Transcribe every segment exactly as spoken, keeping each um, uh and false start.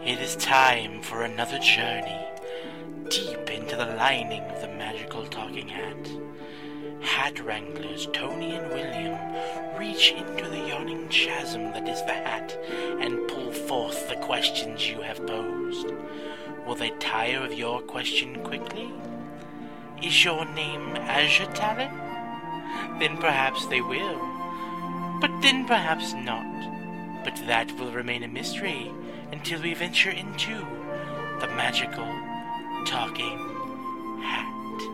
It is time for another journey deep into the lining of the magical talking hat. Hat wranglers Tony and William reach into the yawning chasm that is the hat and pull forth the questions you have posed. Will they tire of your question quickly? Is your name Azure Talon? Then perhaps they will. But then perhaps not. But that will remain a mystery until we venture into the magical talking hat.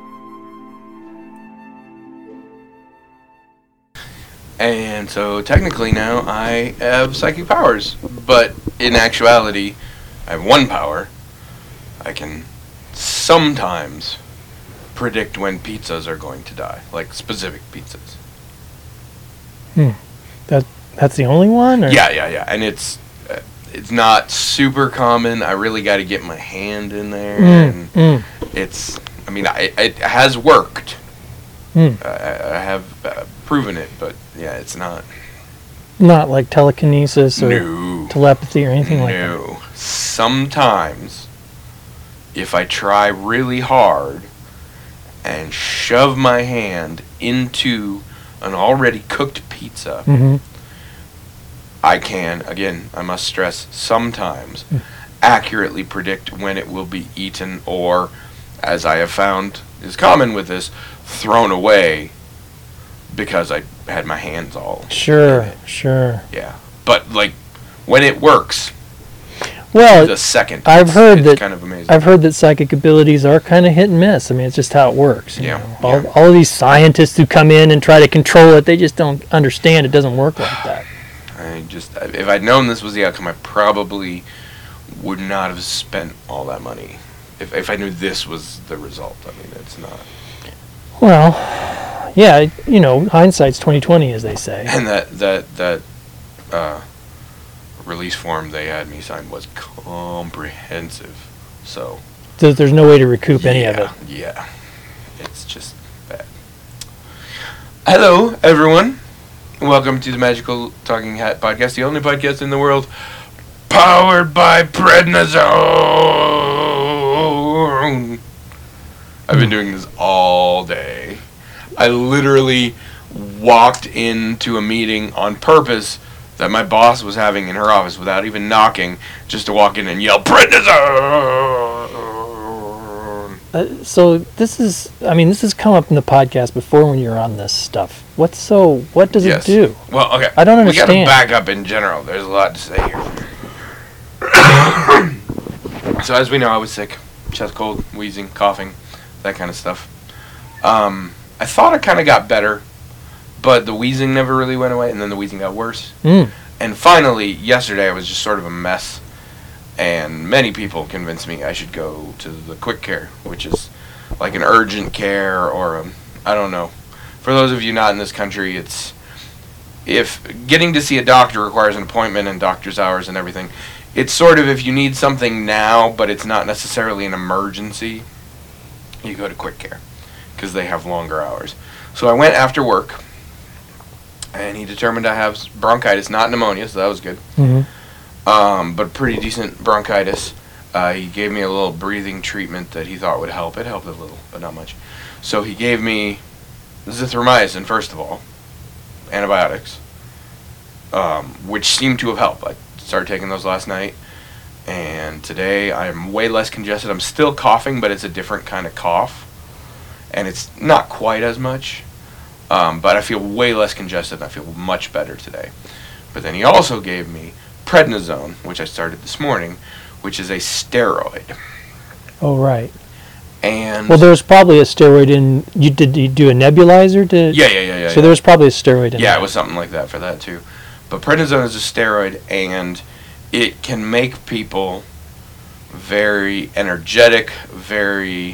And so technically now I have psychic powers, but in actuality I have one power. I can sometimes predict when pizzas are going to die, like specific pizzas. Hmm. That that's the only one? Or? Yeah, yeah, yeah. And it's uh, it's not super common. I really got to get my hand in there, Mm, and mm, it's. I mean, I, it has worked. mm. I, I have uh, proven it, but yeah, it's not. Not like telekinesis or No. telepathy or anything like that. No. Sometimes, if I try really hard and shove my hand into an already cooked pizza, Mm-hmm. I can, again, I must stress, sometimes Mm. accurately predict when it will be eaten or, as I have found is common with this, thrown away because I had my hands all in Sure, it. sure. Yeah. But, like, when it works, Well, the second, I've it's- heard it's that- kind of amazing. I've heard that psychic abilities are kind of hit and miss. I mean, it's just how it works. you Yeah, know. All, yeah. all of these scientists who come in and try to control it, they just don't understand it doesn't work like that. I just, if I'd known this was the outcome, I probably would not have spent all that money. If if I knew this was the result, I mean, it's not. Well, yeah, you know, hindsight's twenty twenty, as they say. And that that that uh, release form they had me sign was comprehensive. So There's, there's no way to recoup any of it. yeah, yeah, it's just bad. Hello, everyone. Welcome to the Magical Talking Hat Podcast, the only podcast in the world powered by prednisone. I've been doing this all day. I literally walked into a meeting on purpose that my boss was having in her office without even knocking, just to walk in and yell, prednisone! Uh, so this is, I mean, this has come up in the podcast before when you're on this stuff. What's so, what does Yes. it do? Well, okay. I don't We gotta understand. back up in general. There's a lot to say here. So as we know, I was sick. Chest cold, wheezing, coughing, that kind of stuff. Um, I thought I kind of got better, but the wheezing never really went away, and then the wheezing got worse. Mm. And finally, yesterday, I was just sort of a mess, and many people convinced me I should go to the quick care, which is like an urgent care or a, I don't know. For those of you not in this country, it's if getting to see a doctor requires an appointment and doctor's hours and everything. It's sort of if you need something now, but it's not necessarily an emergency, you go to quick care because they have longer hours. So I went after work, and he determined I have bronchitis, not pneumonia, so that was good. hmm Um, but pretty decent bronchitis. Uh, he gave me a little breathing treatment that he thought would help. It helped a little, but not much. So he gave me zithromycin, first of all, antibiotics, um, which seemed to have helped. I started taking those last night, and today I'm way less congested. I'm still coughing, but it's a different kind of cough, and it's not quite as much, um, but I feel way less congested, and I feel much better today. But then he also gave me prednisone, which I started this morning, which is a steroid. Oh, right. And Well, there's probably a steroid in, you did you do a nebulizer to? yeah, yeah, yeah, yeah. So yeah. there was probably a steroid in Yeah, there. it was something like that for that too. But prednisone is a steroid, and it can make people very energetic, very,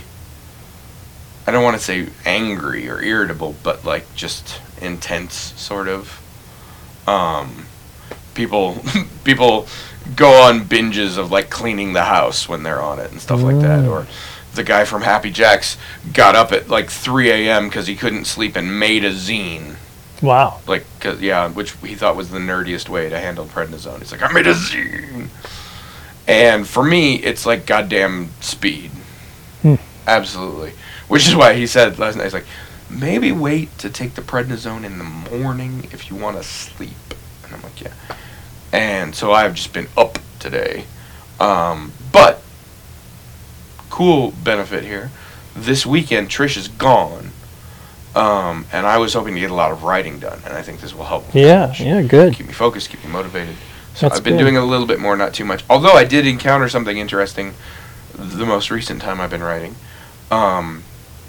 I don't want to say angry or irritable, but like just intense, sort of. Um, people, people go on binges of like cleaning the house when they're on it and stuff like that. Mm. Or the guy from Happy Jacks got up at like three a.m. because he couldn't sleep and made a zine. Wow. Like, 'cause, yeah, which he thought was the nerdiest way to handle prednisone. He's like, I made a zine. And for me, it's like goddamn speed. Hmm. Absolutely. Which is why he said last night, he's like, maybe wait to take the prednisone in the morning if you want to sleep. And I'm like, yeah. And so I've just been up today. Um, but, cool benefit here. This weekend, Trish is gone. Um, and I was hoping to get a lot of writing done. And I think this will help. Yeah, yeah, good. Keep me focused, keep me motivated. So That's I've been good. doing a little bit more, not too much. Although I did encounter something interesting the most recent time I've been writing. Um,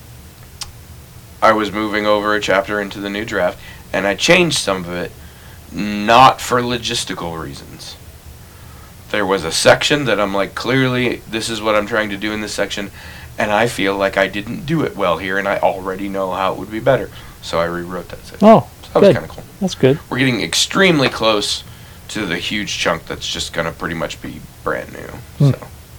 I was moving over a chapter into the new draft, and I changed some of it, not for logistical reasons. There was a section that I'm like, clearly, this is what I'm trying to do in this section, and I feel like I didn't do it well here, and I already know how it would be better. So I rewrote that section. Oh, so that good. was kind of cool. That's good. We're getting extremely close to the huge chunk that's just going to pretty much be brand new. Hmm.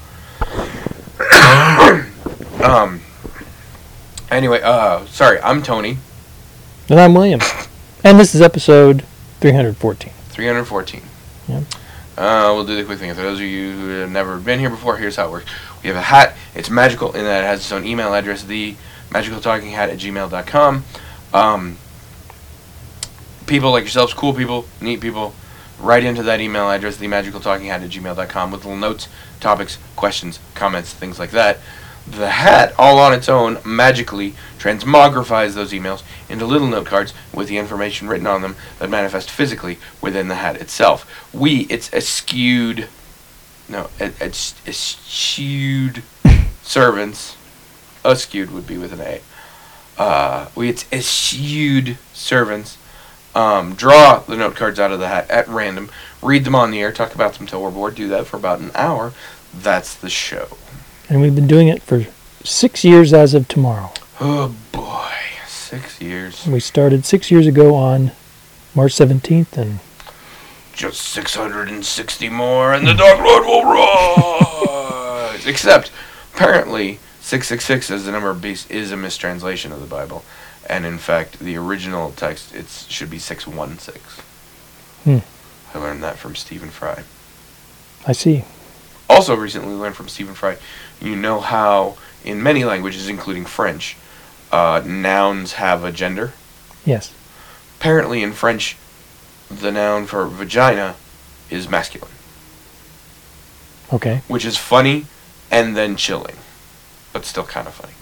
So, um, anyway, uh, sorry, I'm Tony. And I'm William. And this is episode three hundred fourteen. three hundred fourteen. Yep. Uh, we'll do the quick thing. For those of you who have never been here before, here's how it works. We have a hat. It's magical in that it has its own email address, the magical talking hat at gmail dot com. Um, people like yourselves, cool people, neat people, write into that email address, the magical talking hat at gmail dot com, with little notes, topics, questions, comments, things like that. The hat, all on its own, magically transmogrifies those emails into little note cards with the information written on them that manifest physically within the hat itself. We, it's eschewed, no, it, it's eschewed servants, eschewed would be with an A. Uh, we, it's eschewed servants, um, draw the note cards out of the hat at random, read them on the air, talk about them till we're bored, do that for about an hour. That's the show. And we've been doing it for six years as of tomorrow. Oh boy, six years. We started six years ago on March seventeenth, and Just six hundred sixty more, and the Dark Lord will rise. Except, apparently, six six six as the number of beasts is a mistranslation of the Bible, and in fact, the original text it should be six one six. Hmm. I learned that from Stephen Fry. I see. Also recently learned from Stephen Fry, you know how in many languages, including French, uh, nouns have a gender? Yes. Apparently in French, the noun for vagina is masculine, Okay. which is funny and then chilling, but still kind of funny.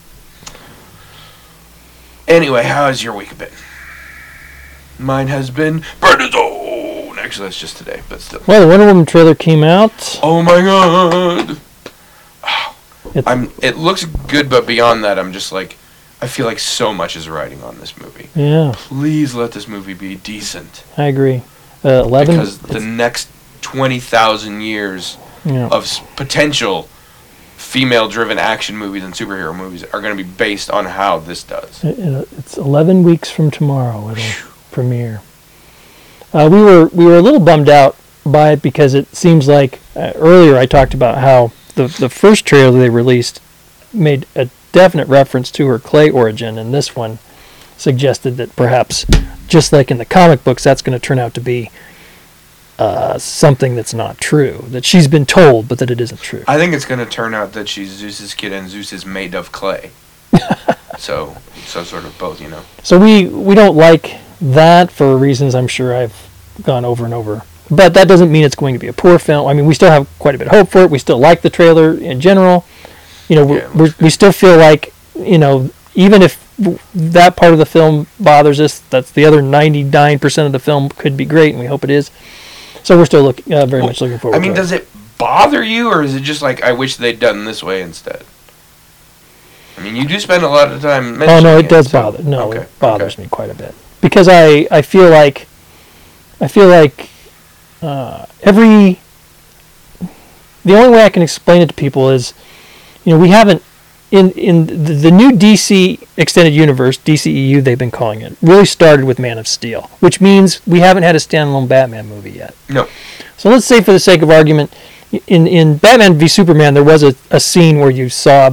Anyway, how has your week been? Mine has been prednisone. Actually, that's just today, but still. Well, the Wonder Woman trailer came out. Oh my god! It's, I'm. It looks good, but beyond that, I'm just like, I feel like so much is riding on this movie. yeah, Please let this movie be decent, I agree. Uh, Eleven. because the next twenty thousand years yeah. of s- potential female-driven action movies and superhero movies are going to be based on how this does. It- it- it's eleven weeks from tomorrow. It'll premiere. Uh, we were we were a little bummed out by it because it seems like uh, earlier I talked about how the the first trailer they released made a definite reference to her clay origin, and this one suggested that perhaps, just like in the comic books, that's going to turn out to be uh, something that's not true. That she's been told, but that it isn't true. I think it's going to turn out that she's Zeus's kid and Zeus is made of clay. so, so sort of both, you know. So we, we don't like that for reasons I'm sure I've gone over and over. But that doesn't mean it's going to be a poor film. I mean, we still have quite a bit of hope for it. We still like the trailer in general. You know, Yeah, it we're, looks we still feel like, you know, even if w- that part of the film bothers us, that's the other ninety-nine percent of the film could be great, and we hope it is. So we're still look, uh, very Well, much looking forward I mean, to it. does it bother you, or is it just like, I wish they'd done this way instead? I mean, you do spend a lot of time Oh, mentioning no, it does so- bother. No, okay, it bothers okay. me quite a bit. Because I, I feel like, I feel like uh, every, the only way I can explain it to people is, you know, we haven't, in, in the, the new D C Extended Universe, D C E U they've been calling it, really started with Man of Steel, which means we haven't had a standalone Batman movie yet. No. So let's say for the sake of argument, in, in Batman v Superman, there was a, a scene where you saw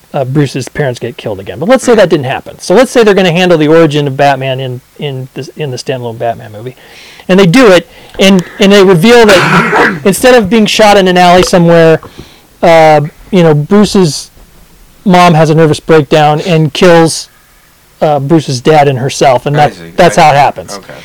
uh, Bruce's parents get killed again. But let's say that didn't happen. So let's say they're going to handle the origin of Batman in in this, in the standalone Batman movie, and they do it, and and they reveal that instead of being shot in an alley somewhere, uh, you know, Bruce's mom has a nervous breakdown and kills uh, Bruce's dad and herself, and that's that's how it happens. Okay.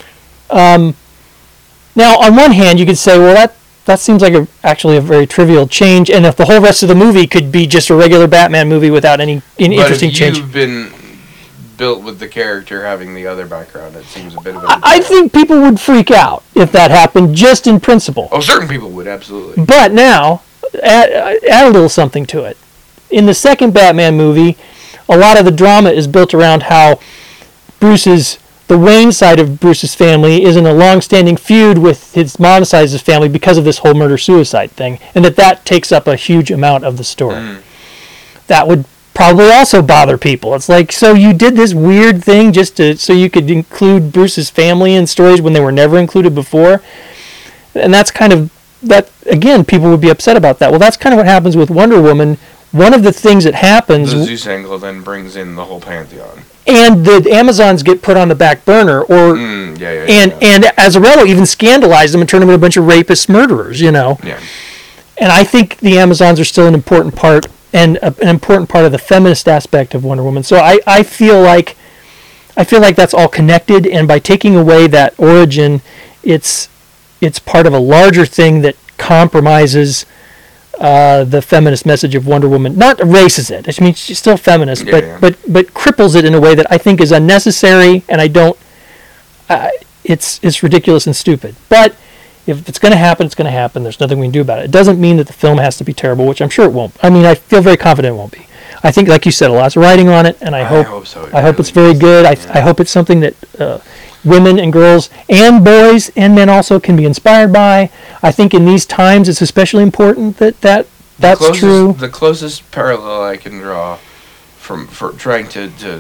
Um, now, on one hand, you could say, well, that that seems like a, actually a very trivial change, and if the whole rest of the movie could be just a regular Batman movie without any, any but interesting if change. you've been built with the character having the other background, it seems a bit of a... I, I think people would freak out if that happened, just in principle. Oh, certain people would, absolutely. But now, add, add a little something to it. In the second Batman movie, a lot of the drama is built around how Bruce's... the Wayne side of Bruce's family is in a long-standing feud with his mom's side of his family because of this whole murder-suicide thing, and that that takes up a huge amount of the story. Mm. That would probably also bother people. It's like, so you did this weird thing just to so you could include Bruce's family in stories when they were never included before? And that's kind of, that again, people would be upset about that. Well, that's kind of what happens with Wonder Woman. One of the things that happens... The Zeus angle then brings in the whole pantheon. And the Amazons get put on the back burner, or mm, yeah, yeah, and yeah. and Azzarello even scandalized them and turned them into a bunch of rapist murderers, you know. Yeah. And I think the Amazons are still an important part, and a, an important part of the feminist aspect of Wonder Woman. So I, I feel like I feel like that's all connected, and by taking away that origin, it's it's part of a larger thing that compromises Uh, the feminist message of Wonder Woman, not erases it. I mean, she's still feminist, yeah, but, yeah. but but cripples it in a way that I think is unnecessary, and I don't. Uh, it's it's ridiculous and stupid. But if it's going to happen, it's going to happen. There's nothing we can do about it. It doesn't mean that the film has to be terrible, which I'm sure it won't. I mean, I feel very confident it won't be. I think, like you said, a lot's writing on it, and I, I hope hope so. It I hope really it's very is. good. I Yeah. I hope it's something that. Uh, women and girls and boys and men also can be inspired by. I think in these times it's especially important that that that's the closest, true. The closest parallel I can draw from for trying to, to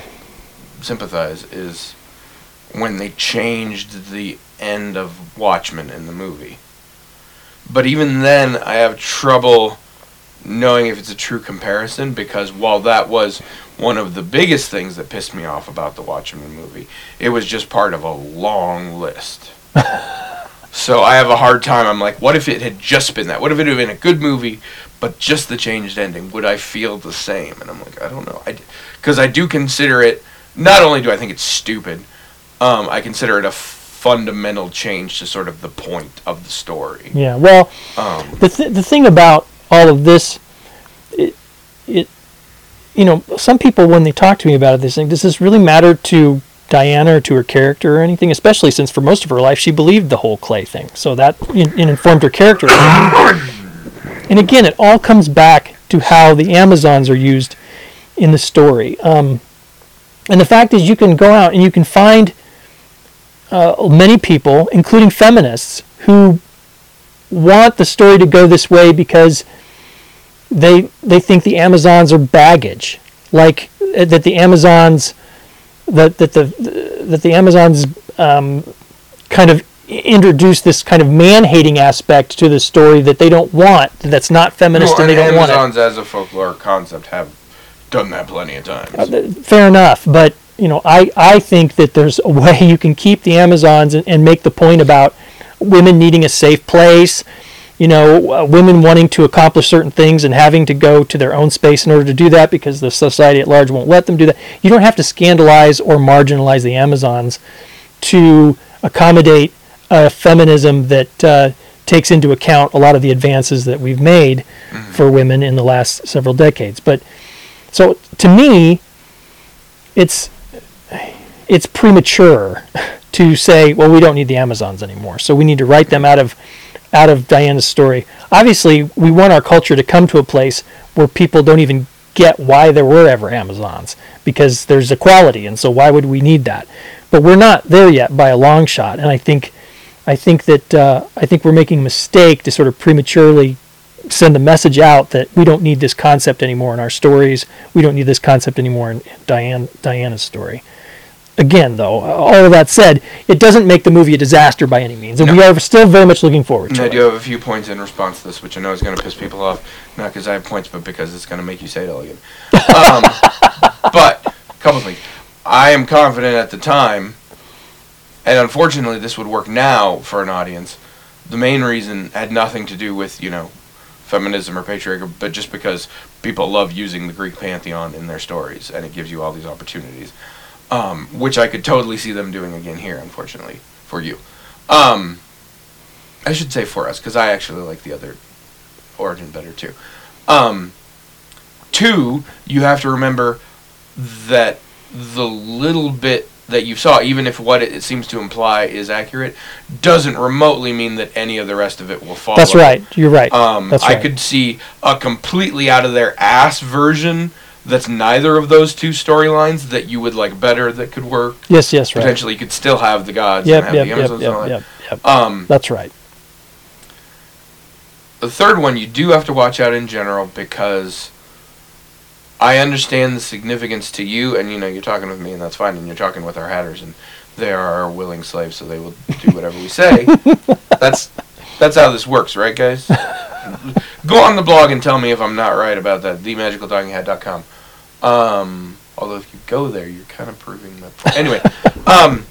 sympathize is when they changed the end of Watchmen in the movie. But even then, I have trouble knowing if it's a true comparison, because while that was one of the biggest things that pissed me off about the Watchmen movie, it was just part of a long list. So I have a hard time. I'm like, what if it had just been that? What if it had been a good movie, but just the changed ending? Would I feel the same? And I'm like, I don't know. Because I, I do consider it, not only do I think it's stupid, um, I consider it a fundamental change to sort of the point of the story. Yeah, well, Um, the th- the thing about all of this, it, it, you know, some people when they talk to me about it, they think, does this really matter to Diana or to her character or anything? Especially since for most of her life she believed the whole Clay thing, so that it, it informed her character. And again, it all comes back to how the Amazons are used in the story. Um, and the fact is, you can go out and you can find uh, many people, including feminists, who want the story to go this way because they they think the Amazons are baggage, like uh, that the Amazons that that the that the Amazons um, kind of introduce this kind of man-hating aspect to the story that they don't want, that's not feminist, no, and they don't want it. Amazons as a folklore concept have done that plenty of times. Uh, fair enough, but you know, I, I think that there's a way you can keep the Amazons and, and make the point about women needing a safe place, you know, uh, women wanting to accomplish certain things and having to go to their own space in order to do that because the society at large won't let them do that. You don't have to scandalize or marginalize the Amazons to accommodate a feminism that uh, takes into account a lot of the advances that we've made mm-hmm. for women in the last several decades. But so to me, it's it's premature to say, well, we don't need the Amazons anymore, so we need to write them out of out of Diana's story. Obviously, we want our culture to come to a place where people don't even get why there were ever Amazons, because there's equality, and so why would we need that? But we're not there yet by a long shot, and I think I think that uh, I think we're making a mistake to sort of prematurely send the message out that we don't need this concept anymore in our stories. We don't need this concept anymore in Diane Diana's story. again, though, all of that said, it doesn't make the movie a disaster by any means, and No. we are still very much looking forward And to I it. do have a few points in response to this, which I know is going to piss people off. Not because I have points, but because it's going to make you say it all again. Um, but, a couple things. I am confident at the time, and unfortunately this would work now for an audience, the main reason had nothing to do with, you know, feminism or patriarchy, but just because people love using the Greek pantheon in their stories, and it gives you all these opportunities. Um, which I could totally see them doing again here, unfortunately, for you. Um, I should say for us, because I actually like the other origin better, too. Um, two, you have to remember that the little bit that you saw, even if what it, it seems to imply is accurate, doesn't remotely mean that any of the rest of it will follow. That's right. You're right. Um, That's I right. could see a completely out of their ass version that's neither of those two storylines that you would like better that could work. Yes, yes, right. Potentially, you could still have the gods Yep, and have yep, the yep, Amazons and all yep, that. yep, yep. Um, That's right. the third one you do have to watch out in general because I understand the significance to you, and you know you're talking with me, and that's fine, and you're talking with our hatters, and they are our willing slaves, so they will do whatever we say. That's that's how this works, right, guys? Go on the blog and tell me if I'm not right about that. the magical talking hat dot com. Um, although if you go there, you're kind of proving that point. Anyway, um,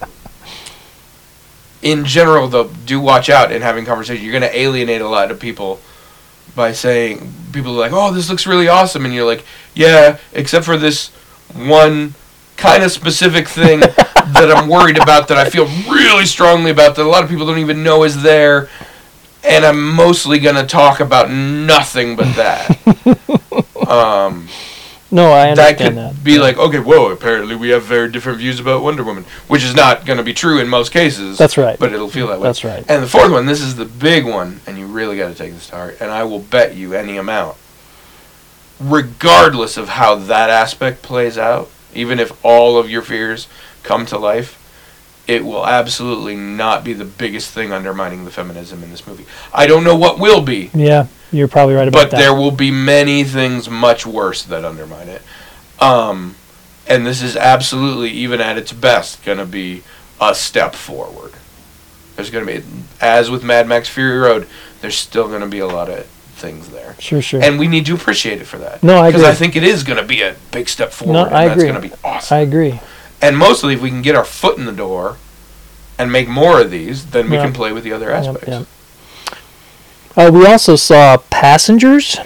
in general, though, do watch out in having conversation. You're going to alienate a lot of people by saying, people are like, oh, this looks really awesome. And you're like, yeah, except for this one kind of specific thing that I'm worried about that I feel really strongly about that a lot of people don't even know is there. And I'm mostly going to talk about nothing but that. um... No, I That understand could that. be like, okay, whoa, apparently we have very different views about Wonder Woman, which is not going to be true in most cases. That's right. But it'll feel that way. That's right. And the fourth one, this is the big one, and you really got to take this to heart, and I will bet you any amount, regardless of how that aspect plays out, even if all of your fears come to life, it will absolutely not be the biggest thing undermining the feminism in this movie. I don't know what will be. Yeah, you're probably right about But that. there will be many things much worse that undermine it. Um, and this is absolutely, even at its best, going to be a step forward. There's going to be, as with Mad Max Fury Road, there's still going to be a lot of things there. Sure, sure. And we need to appreciate it for that. No, I Because agree. I think it is going to be a big step forward. No, and I that's agree. going to be awesome. I agree. And mostly, if we can get our foot in the door and make more of these, then we Yeah. can play with the other Yep, aspects. yep. Uh, we also saw Passengers.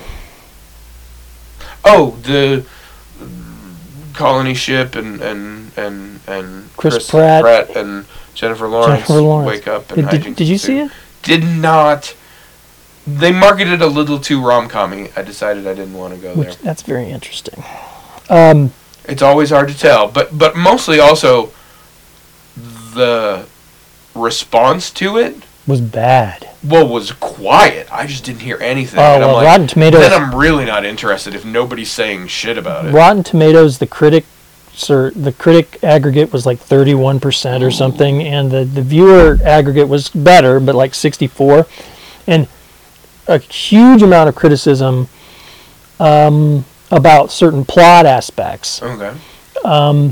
Oh, the colony ship and and and and Chris Pratt. and Jennifer Lawrence, Jennifer Lawrence. wake up and Did, hijinks did, did you ensue. see it? Did not. They marketed a little too rom-com-y. I decided I didn't want to go Which, there. that's very interesting. Um, It's always hard to tell, but but mostly also the response to it. was bad. Well, was quiet. I just didn't hear anything. Oh, and I'm well, like, Rotten Tomatoes. then I'm really not interested if nobody's saying shit about it. Rotten Tomatoes, the critic, sir, the critic aggregate was like thirty-one percent or something, and the, the viewer aggregate was better, but like sixty-four, and a huge amount of criticism um, about certain plot aspects. Okay. Um,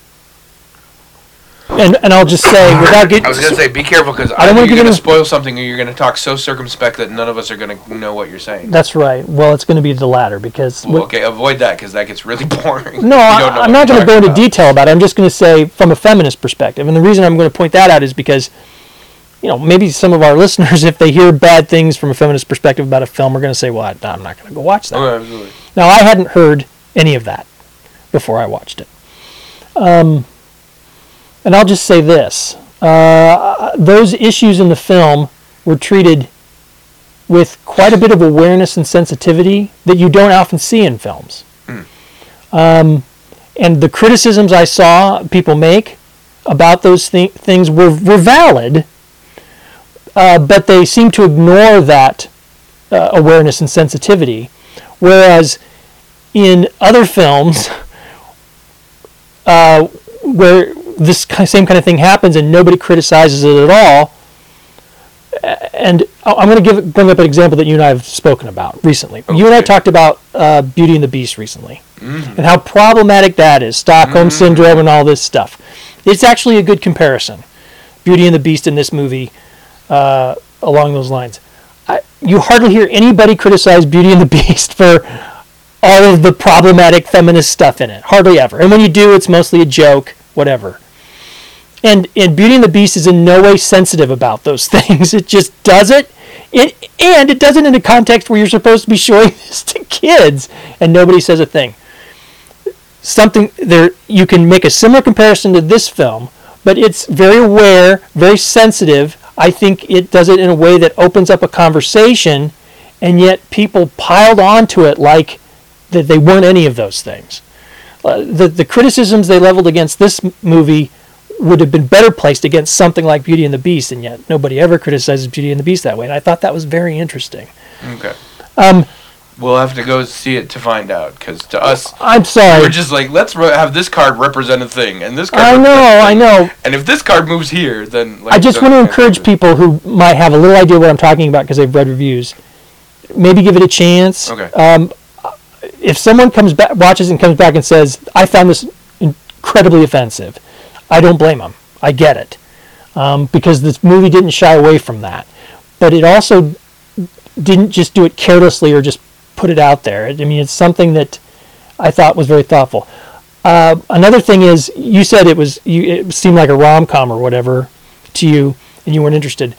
and and I'll just say without getting I was gonna say, be careful because I I don't don't wanna you're get gonna into- spoil something, or you're gonna talk so circumspect that none of us are gonna know what you're saying. that's right. Well, it's going to be the latter because Well, okay, avoid that because that gets really boring. No, You I, don't know I'm what not you're going to go talking into about. detail about it. I'm just going to say from a feminist perspective. And the reason I'm going to point that out is because, you know, maybe some of our listeners, if they hear bad things from a feminist perspective about a film, are going to say, well, I, I'm not going to go watch that. Oh, absolutely. Now, I hadn't heard any of that before I watched it. Um, and I'll just say this. Uh, those issues in the film were treated with quite a bit of awareness and sensitivity that you don't often see in films. Mm. Um, and the criticisms I saw people make about those th- things were, were valid, uh, but they seem to ignore that uh, awareness and sensitivity. Whereas in other films, uh, where this ki- same kind of thing happens and nobody criticizes it at all, and I- I'm going to give bring up an example that you and I have spoken about recently. You and I Okay. talked about uh, Beauty and the Beast recently, Mhm. and how problematic that is, Stockholm Mhm. Syndrome and all this stuff. it's actually a good comparison. Beauty and the Beast in this movie, uh, along those lines. I, you hardly hear anybody criticize Beauty and the Beast for all of the problematic feminist stuff in it. Hardly ever. And when you do, it's mostly a joke, whatever. And, and Beauty and the Beast is in no way sensitive about those things. It just does it. It, and it does it in a context where you're supposed to be showing this to kids, and nobody says a thing. Something there, you can make a similar comparison to this film, but it's very aware, very sensitive. I think it does it in a way that opens up a conversation, and yet people piled onto it like that they weren't any of those things. Uh, the the criticisms they leveled against this m- movie would have been better placed against something like Beauty and the Beast, and yet nobody ever criticizes Beauty and the Beast that way. And I thought that was very interesting. Okay. Um, We'll have to go see it to find out, because to us, I'm sorry. we're just like, let's re- have this card represent a thing, and this card I represent know, a thing. I know. And if this card moves here, then... Like, I just then want to we can't encourage do it. people who might have a little idea what I'm talking about because they've read reviews. Maybe give it a chance. Okay. Um, if someone comes back, watches and comes back and says, I found this incredibly offensive, I don't blame them. I get it. Um, because this movie didn't shy away from that. But it also didn't just do it carelessly or just put it out there. I mean, it's something that I thought was very thoughtful. Uh, another thing is, you said it was you. It seemed like a rom-com or whatever to you, and you weren't interested.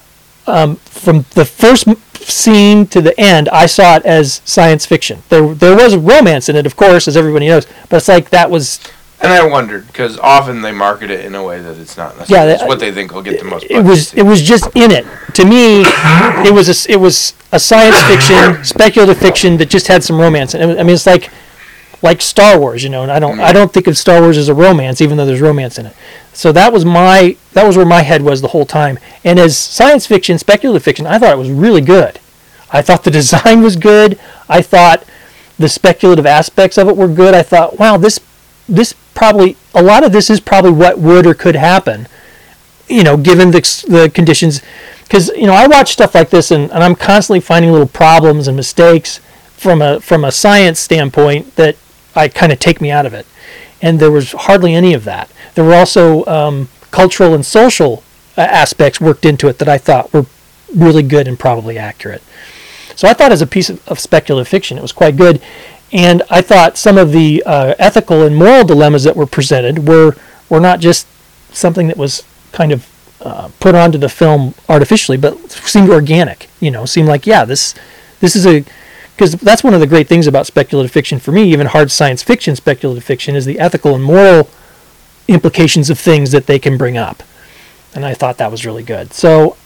Um, from the first m- scene to the end, I saw it as science fiction. There, there was romance in it, of course, as everybody knows. But it's like that was. And I wondered, because often they market it in a way that it's not Yeah, necessarily they- it's what they think will get the most It was. publicity. It was just in it. To me, it was. A, it was a science fiction, speculative fiction that just had some romance. And I mean, it's like. Like Star Wars, you know, and I don't, I don't think of Star Wars as a romance, even though there's romance in it. So that was my, that was where my head was the whole time. And as science fiction, speculative fiction, I thought it was really good. I thought the design was good. I thought the speculative aspects of it were good. I thought, wow, this, this probably, a lot of this is probably what would or could happen, you know, given the the conditions. Because you know, I watch stuff like this, and, and I'm constantly finding little problems and mistakes from a from a science standpoint that I kind of take me out of it. And there was hardly any of that. There were also um, cultural and social uh, aspects worked into it that I thought were really good and probably accurate. So I thought as a piece of, of speculative fiction, it was quite good. And I thought some of the uh, ethical and moral dilemmas that were presented were, were not just something that was kind of uh, put onto the film artificially, but seemed organic, you know, seemed like, yeah, this this is a... Because that's one of the great things about speculative fiction for me, even hard science fiction speculative fiction, is the ethical and moral implications of things that they can bring up. And I thought that was really good. So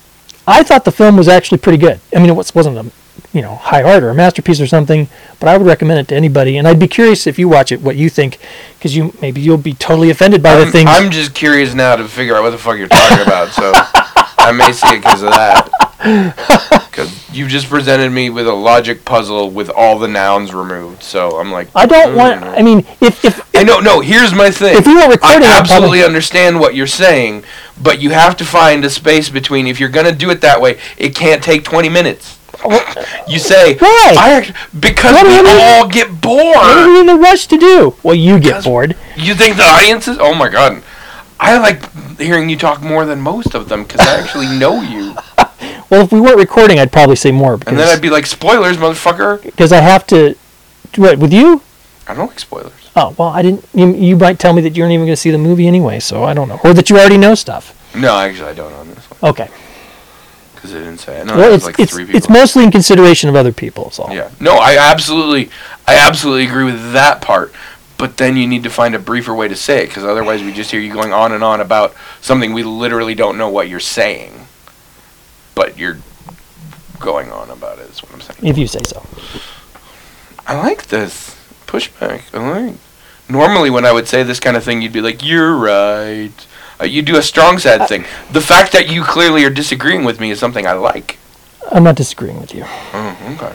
I thought the film was actually pretty good. I mean, it was, wasn't a you know high art or a masterpiece or something, but I would recommend it to anybody. And I'd be curious if you watch it, what you think, because you maybe you'll be totally offended by I'm, the things. I'm just curious now to figure out what the fuck you're talking about, so I may see it because of that. Because you just presented me with a logic puzzle with all the nouns removed, so I'm like... I don't mm. want. I mean, if if, I know, no, here's my thing. if we were recording, I I'd absolutely probably, understand what you're saying, but you have to find a space between, if you're going to do it that way, it can't take twenty minutes. You say, Why? I act- because What do we you mean? all get what are bored. we in the rush to do? Well, you get Because- bored. You think the audience is... Oh my god. I like hearing you talk more than most of them, because I actually know you. Well, if we weren't recording, I'd probably say more And then because I'd be like, spoilers, motherfucker. because I have to. What with you? I don't like spoilers. Oh well, I didn't. You, you might tell me that you aren't even going to see the movie anyway, so I don't know, or that you already know stuff. No, actually, I don't on this one. Okay. Because I didn't say it. No, Well, it was it's like it's three people. it's mostly in consideration of other people. Is all. Yeah. No, I absolutely, I absolutely agree with that part. But then you need to find a briefer way to say it, because otherwise we just hear you going on and on about something we literally don't know what you're saying. But you're going on about it, is what I'm saying. If you say so. I like this pushback. I like. Normally, when I would say this kind of thing, you'd be like, "You're right." Uh, you do a strong, sad thing. The fact that you clearly are disagreeing with me is something I like. I'm not disagreeing with you. Oh, okay.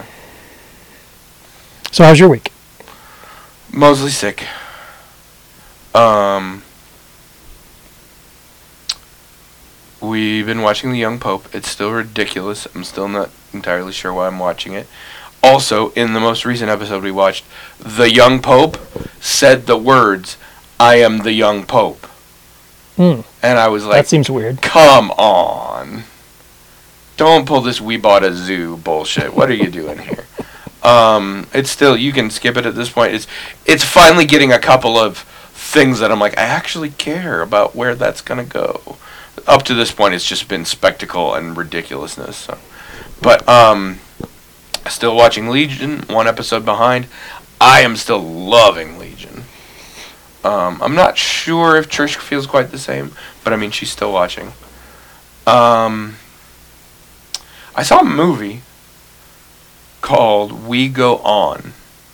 So how's your week? Mostly sick. Um, we've been watching The Young Pope. It's still ridiculous. I'm still not entirely sure why I'm watching it. Also, in the most recent episode we watched, the Young Pope said the words, "I am the Young Pope." Hmm. And I was like, That seems weird. come on. Don't pull this we bought a zoo bullshit. What are you doing here? Um, it's still, you can skip it at this point. It's it's finally getting a couple of things that I'm like, I actually care about where that's going to go. Up to this point, it's just been spectacle and ridiculousness. So. But, um, still watching Legion, one episode behind. I am still loving Legion. Um, I'm not sure if Trish feels quite the same, but I mean, she's still watching. Um, I saw a movie called We Go On.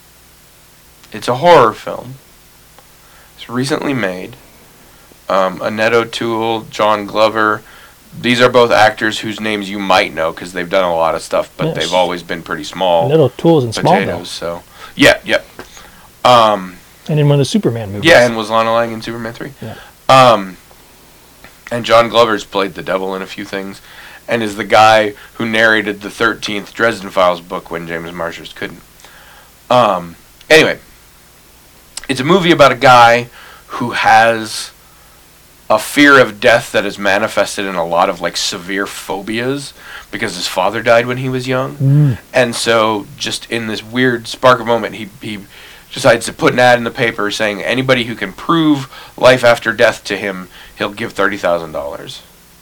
It's a horror film. It's recently made. Um, Annette O'Toole, John Glover. These are both actors whose names you might know because they've done a lot of stuff, but Yes. they've always been pretty small. Little tools and Smallville. Potatoes, so yeah, yeah. Um, And in one of the Superman movies. yeah, and was Lana Lang in Superman three. Yeah. Um, and John Glover's played the devil in a few things, and is the guy who narrated the thirteenth Dresden Files book when James Marshall couldn't. Um, anyway, it's a movie about a guy who has a fear of death that is manifested in a lot of like severe phobias because his father died when he was young. Mm. And so just in this weird spark of moment, he, he decides to put an ad in the paper saying anybody who can prove life after death to him, he'll give thirty thousand dollars.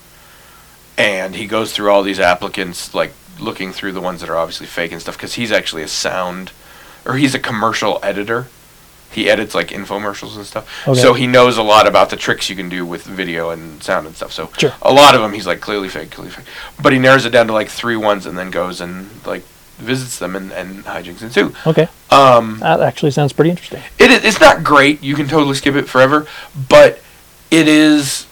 And he goes through all these applicants, like looking through the ones that are obviously fake and stuff, because he's actually a sound, or he's a commercial editor. He edits like infomercials and stuff. Okay. So he knows a lot about the tricks you can do with video and sound and stuff. So Sure. a lot of them he's like clearly fake, clearly fake. But he narrows it down to like three ones and then goes and like visits them and, and hijinks ensue. Okay. Um, That actually sounds pretty interesting. it is, it's not great. You can totally skip it forever. But it is,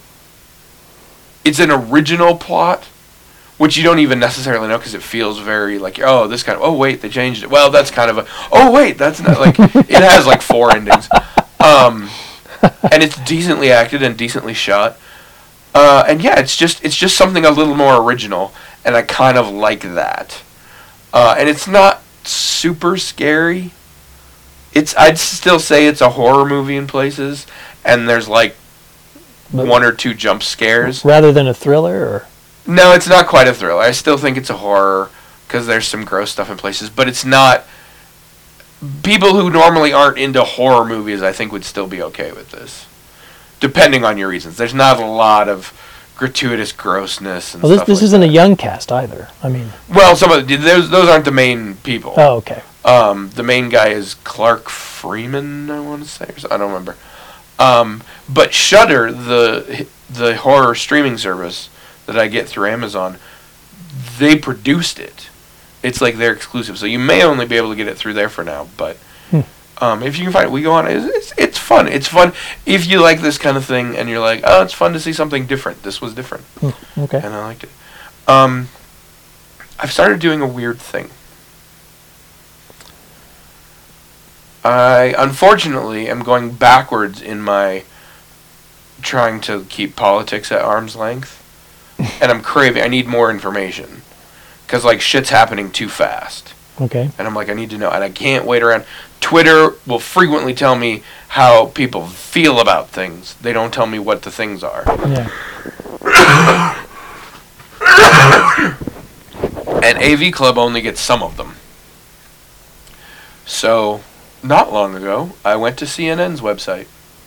it's an original plot, which you don't even necessarily know because it feels very like, oh, this kind of, oh, wait, they changed it. Well, that's kind of a, oh, wait, that's not, like, it has like four endings. Um, and it's decently acted and decently shot. Uh, and yeah, it's just, it's just something a little more original, and I kind of like that. Uh, and it's not super scary. It's, I'd still say it's a horror movie in places, and there's like But one or two jump scares. rather than a thriller, or No, it's not quite a thriller. I still think it's a horror because there's some gross stuff in places, but it's not. People who normally aren't into horror movies, I think, would still be okay with this, depending on your reasons. There's not a lot of gratuitous grossness and well, this stuff this like isn't that. a young cast either. I mean, Well, some of the, those those aren't the main people. oh, okay. Um, the main guy is Clark Freeman, I want to say, or so, I don't remember. Um, but Shudder, the the horror streaming service that I get through Amazon, they produced it. It's like they're exclusive, so you may only be able to get it through there for now. But Hmm. um, if you can find it, we go on. It's, it's it's fun. It's fun if you like this kind of thing, and you're like, oh, it's fun to see something different. This was different, Hmm, okay. and I liked it. Um, I've started doing a weird thing. I unfortunately am going backwards in my trying to keep politics at arm's length, and I'm craving. I need more information because like shit's happening too fast, Okay. and I'm like I need to know, and I can't wait around. Twitter will frequently tell me how people feel about things. They don't tell me what the things are. Yeah. And A V Club only gets some of them. So, not long ago, I went to C N N's website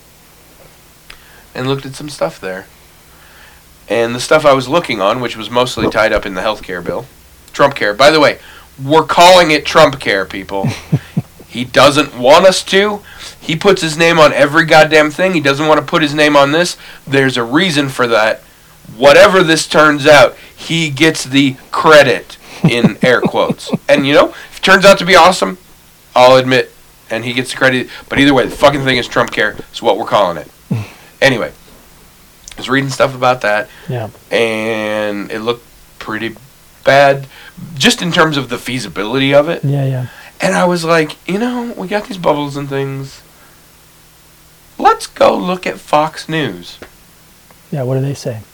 and looked at some stuff there. And the stuff I was looking on, which was mostly tied up in the healthcare bill, Trump care. By the way, we're calling it Trump care, people. He doesn't want us to. He puts his name on every goddamn thing. He doesn't want to put his name on this. There's a reason for that. Whatever this turns out, he gets the credit in air quotes. And you know, if it turns out to be awesome, I'll admit, and he gets the credit. But either way, the fucking thing is Trump care. It's what we're calling it. Anyway, I was reading stuff about that, Yeah. and it looked pretty bad, just in terms of the feasibility of it. Yeah. Yeah. And I was like, you know, we got these bubbles and things. Let's go look at Fox News. Yeah. What do they say?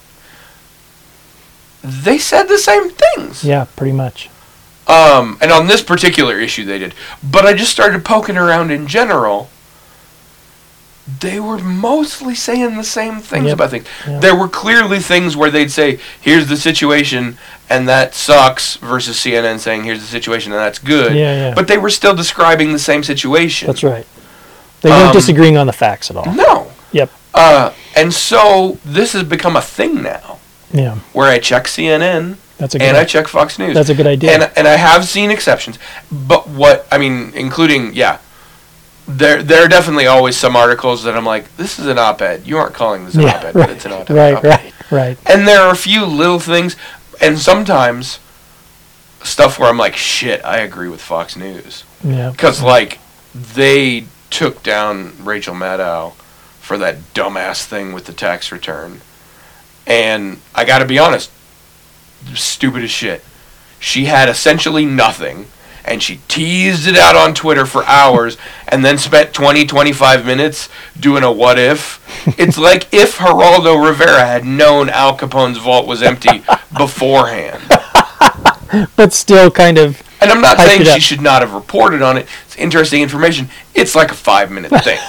They said the same things. Yeah. Pretty much. Um, and on this particular issue they did. But I just started poking around in general. they were mostly saying the same things Yep. about things. Yep. There were clearly things where they'd say, here's the situation, and that sucks, versus C N N saying, here's the situation, and that's good. Yeah, yeah. But they were still describing the same situation. That's right. They weren't Um, disagreeing on the facts at all. No. Yep. Uh, and so this has become a thing now, Yeah. where I check C N N That's a good and I idea. check Fox News. That's a good idea. And and I have seen exceptions, but what I mean, including yeah, there there are definitely always some articles that I'm like, this is an op-ed. You aren't calling this an Yeah, op-ed, right, but it's an op-ed. right, op-ed. right, right. And there are a few little things, and sometimes stuff where I'm like, shit, I agree with Fox News, Yeah. because like they took down Rachel Maddow for that dumbass thing with the tax return, and I got to be honest, stupid as shit. She had essentially nothing, and she teased it out on Twitter for hours, and then spent twenty, twenty-five minutes doing a what if. It's like if Geraldo Rivera had known Al Capone's vault was empty beforehand. But still kind of. And I'm not Hyped saying it she up. should not have reported on it. It's interesting information. It's like a five-minute thing.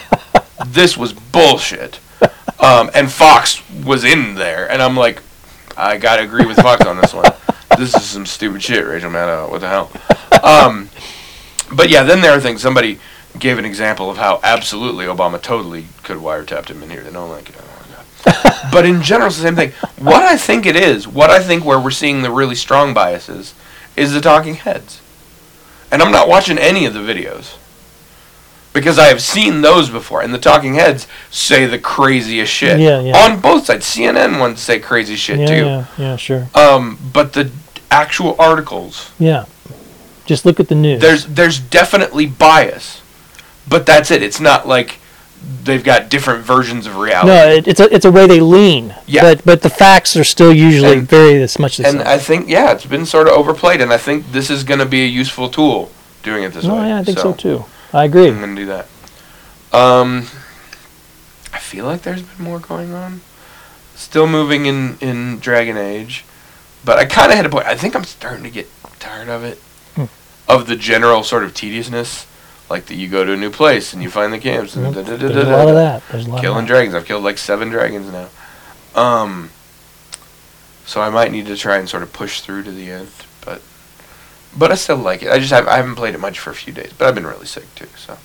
This was bullshit. Um, and Fox was in there, and I'm like, I gotta agree with Fox on this one. This is some stupid shit, Rachel Maddow. What the hell? Um, but yeah, then there are things. Somebody gave an example of how absolutely Obama totally could have wiretapped him in here. And I'm like, oh my god. But in general, it's the same thing. What I think it is, what I think where we're seeing the really strong biases, is the talking heads. And I'm not watching any of the videos, because I have seen those before, and the talking heads say the craziest shit. Yeah, yeah. On both sides. C N N ones say crazy shit Yeah, too. yeah, yeah, sure. Um, but the actual articles, Yeah. Just look at the news. there's there's definitely bias, but that's it. It's not like they've got different versions of reality. No, it, it's a it's a way they lean. Yeah. But but the facts are still usually And- very as much the and same. I think yeah, it's been sort of overplayed, and I think this is going to be a useful tool doing it this no, way. yeah, I think so, too. I agree. I'm going to do that. Um, I feel like there's been more going on. Still moving in, in Dragon Age. But I kind of had a point. I think I'm starting to get tired of it. Hmm. Of the general sort of tediousness. Like that you go to a new place and you find the camps. And Yep. da, da, da, There's a da, lot da. of that. There's a lot Killing of that. dragons. I've killed like seven dragons now. Um, so I might need to try and sort of push through to the end. But but I still like it. I just have, I haven't played it much for a few days. But I've been really sick too. So.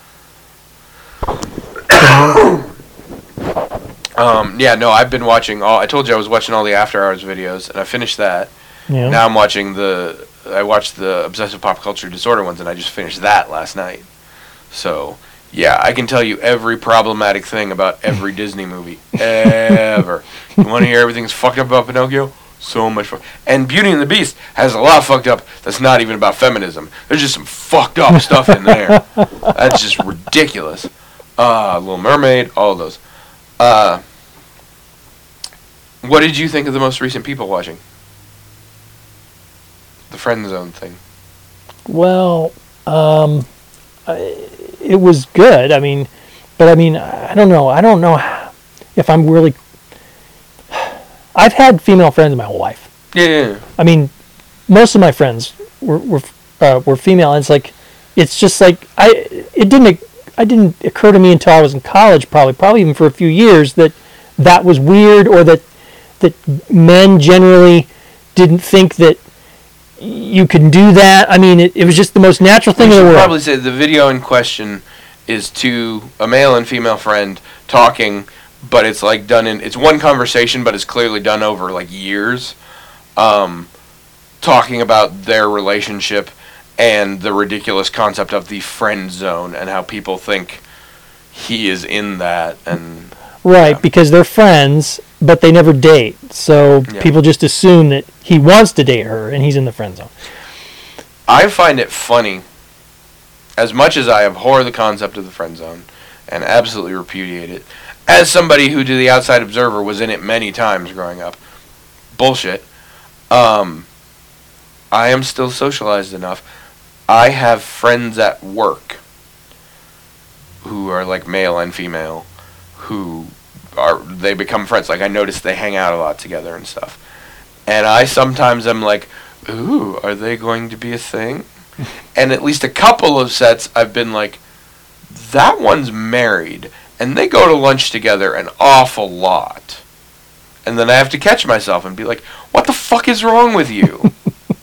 um, yeah, no, I've been watching all. I told you I was watching all the After Hours videos, and I finished that. Yeah. Now I'm watching the. I watched the Obsessive Pop Culture Disorder ones, and I just finished that last night. So yeah, I can tell you every problematic thing about every Disney movie ever. You want to hear everything's fucked up about Pinocchio? So much fun. And Beauty and the Beast has a lot fucked up that's not even about feminism. There's just some fucked up stuff in there. That's just ridiculous. Uh, Little Mermaid, all of those. Uh, what did you think of the most recent people watching? The Friend Zone thing. Well, um, I, it was good. I mean, but I mean, I don't know. I don't know if I'm really. I've had female friends my whole life. Yeah, yeah, yeah. I mean, most of my friends were were uh, were female. And it's like, it's just like I. It didn't. I didn't occur to me until I was in college, probably, probably even for a few years, that that was weird, or that that men generally didn't think that you can do that. I mean, it, it was just the most natural thing We in the should world. probably say the video in question is to a male and female friend talking, but it's like done in, it's one conversation, but it's clearly done over like years, um, talking about their relationship and the ridiculous concept of the friend zone and how people think he is in that. And Right, yeah. because they're friends, but they never date. So Yeah. people just assume that he wants to date her, and he's in the friend zone. I find it funny, as much as I abhor the concept of the friend zone and absolutely repudiate it, as somebody who, to the outside observer, was in it many times growing up. Bullshit. Um, I am still socialized enough. I have friends at work who are like male and female who are, they become friends. Like, I notice they hang out a lot together and stuff. And I sometimes am like, ooh, are they going to be a thing? And at least a couple of sets I've been like, that one's married and they go to lunch together an awful lot. And then I have to catch myself and be like, what the fuck is wrong with you?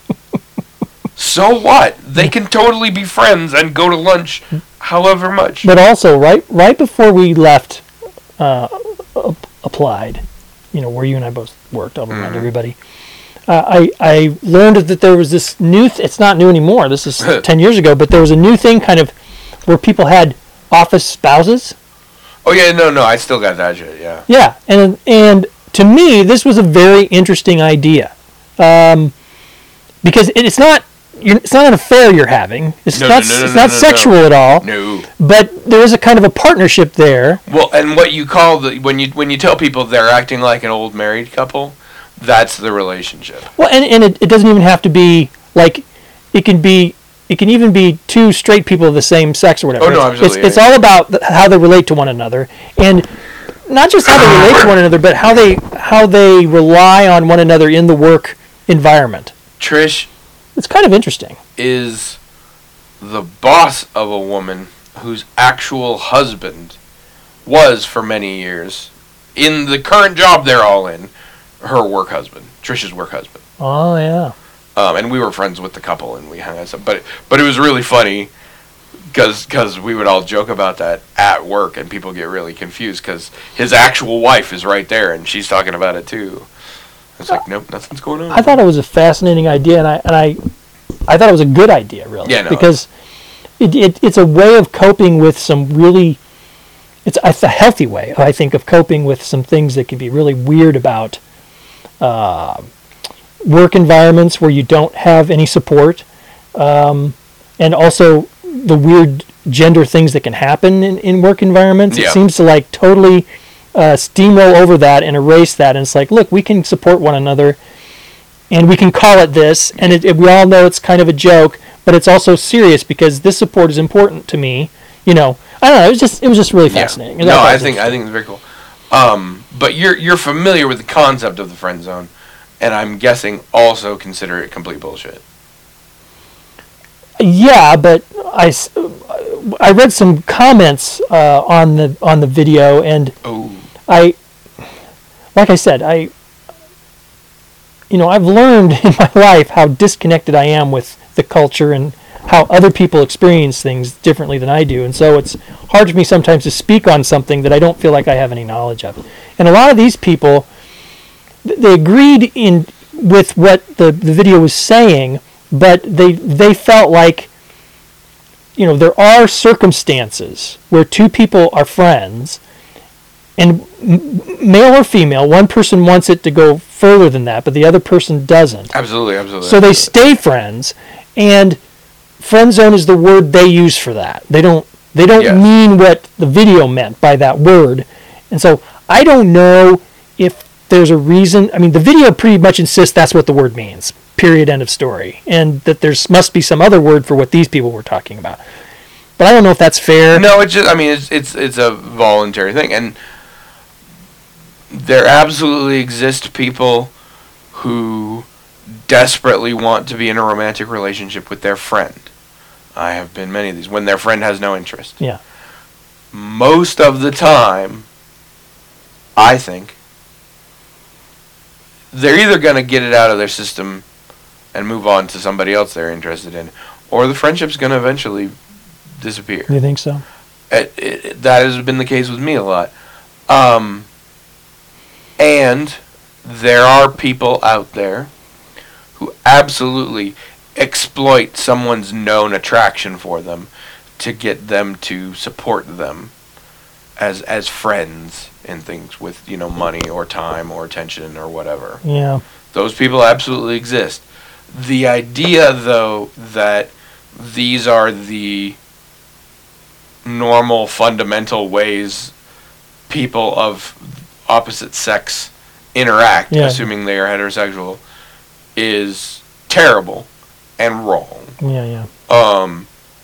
So what? They can totally be friends and go to lunch however much. But also, right right before we left uh, Applied, you know, where you and I both worked, I'll remind mm. everybody, uh, I, I learned that there was this new, th- it's not new anymore, this is ten years ago, but there was a new thing kind of where people had office spouses. Oh, yeah, no, no, I still got that shit, yeah. Yeah, and and to me, this was a very interesting idea. Um, because it, it's not, you're, it's not an affair you're having. It's no, not, no, no, it's no, not no, sexual no. at all. No. But there is a kind of a partnership there. Well, and what you call the, when you when you tell people they're acting like an old married couple, that's the relationship. Well, and, and it, it doesn't even have to be, like, it can be, it can even be two straight people of the same sex or whatever. Oh, no, it's, absolutely. It's, it's all about the, how they relate to one another. And not just how they relate to one another, but how they how they rely on one another in the work environment. Trish, it's kind of interesting. Is the boss of a woman whose actual husband was for many years in the current job they're all in, her work husband, Trish's work husband. Oh yeah. Um, and we were friends with the couple, and we hung out some. But but it was really funny. Because cause we would all joke about that at work, and people get really confused because his actual wife is right there, and she's talking about it too. It's like, nope, nothing's going on. I thought it was a fascinating idea, and I and I, I thought it was a good idea, really. Yeah, no, because it, it it's a way of coping with some really, it's a, it's a healthy way, I think, of coping with some things that can be really weird about uh, work environments where you don't have any support, um, and also the weird gender things that can happen in, in work environments. Yeah. It seems to like totally uh, steamroll over that and erase that. And it's like, look, we can support one another and we can call it this. And it, it, we all know it's kind of a joke, but it's also serious because this support is important to me. You know, I don't know. It was just, it was just really fascinating. Yeah. No, I think, I think it's very cool. Um, but you're, you're familiar with the concept of the friend zone, and I'm guessing also consider it complete bullshit. Yeah, but I, I read some comments uh, on the on the video, and Ooh. I, like I said, I, you know, I've learned in my life how disconnected I am with the culture and how other people experience things differently than I do, and so it's hard for me sometimes to speak on something that I don't feel like I have any knowledge of. And a lot of these people, they agreed in with what the, the video was saying, but they they felt like, you know, there are circumstances where two people are friends, and m- male or female, one person wants it to go further than that, but the other person doesn't. Absolutely, absolutely. So they stay friends, and friend zone is the word they use for that. They don't they don't yes. mean what the video meant by that word. And so I don't know if there's a reason. I mean, the video pretty much insists that's what the word means. Period, end of story. And that there's must be some other word for what these people were talking about. But I don't know if that's fair. No, it's just, I mean, it's it's it's a voluntary thing, and there absolutely exist people who desperately want to be in a romantic relationship with their friend. I have been many of these when their friend has no interest. Yeah. Most of the time, I think they're either going to get it out of their system and move on to somebody else they're interested in, or the friendship's going to eventually disappear. You think so? It, it, that has been the case with me a lot. Um, and there are people out there who absolutely exploit someone's known attraction for them to get them to support them as as friends in things with, you know, money or time or attention or whatever. Yeah. Those people absolutely exist. The idea, though, that these are the normal, fundamental ways people of opposite sex interact, yeah. assuming they are heterosexual, is terrible and wrong. Yeah, yeah. Um,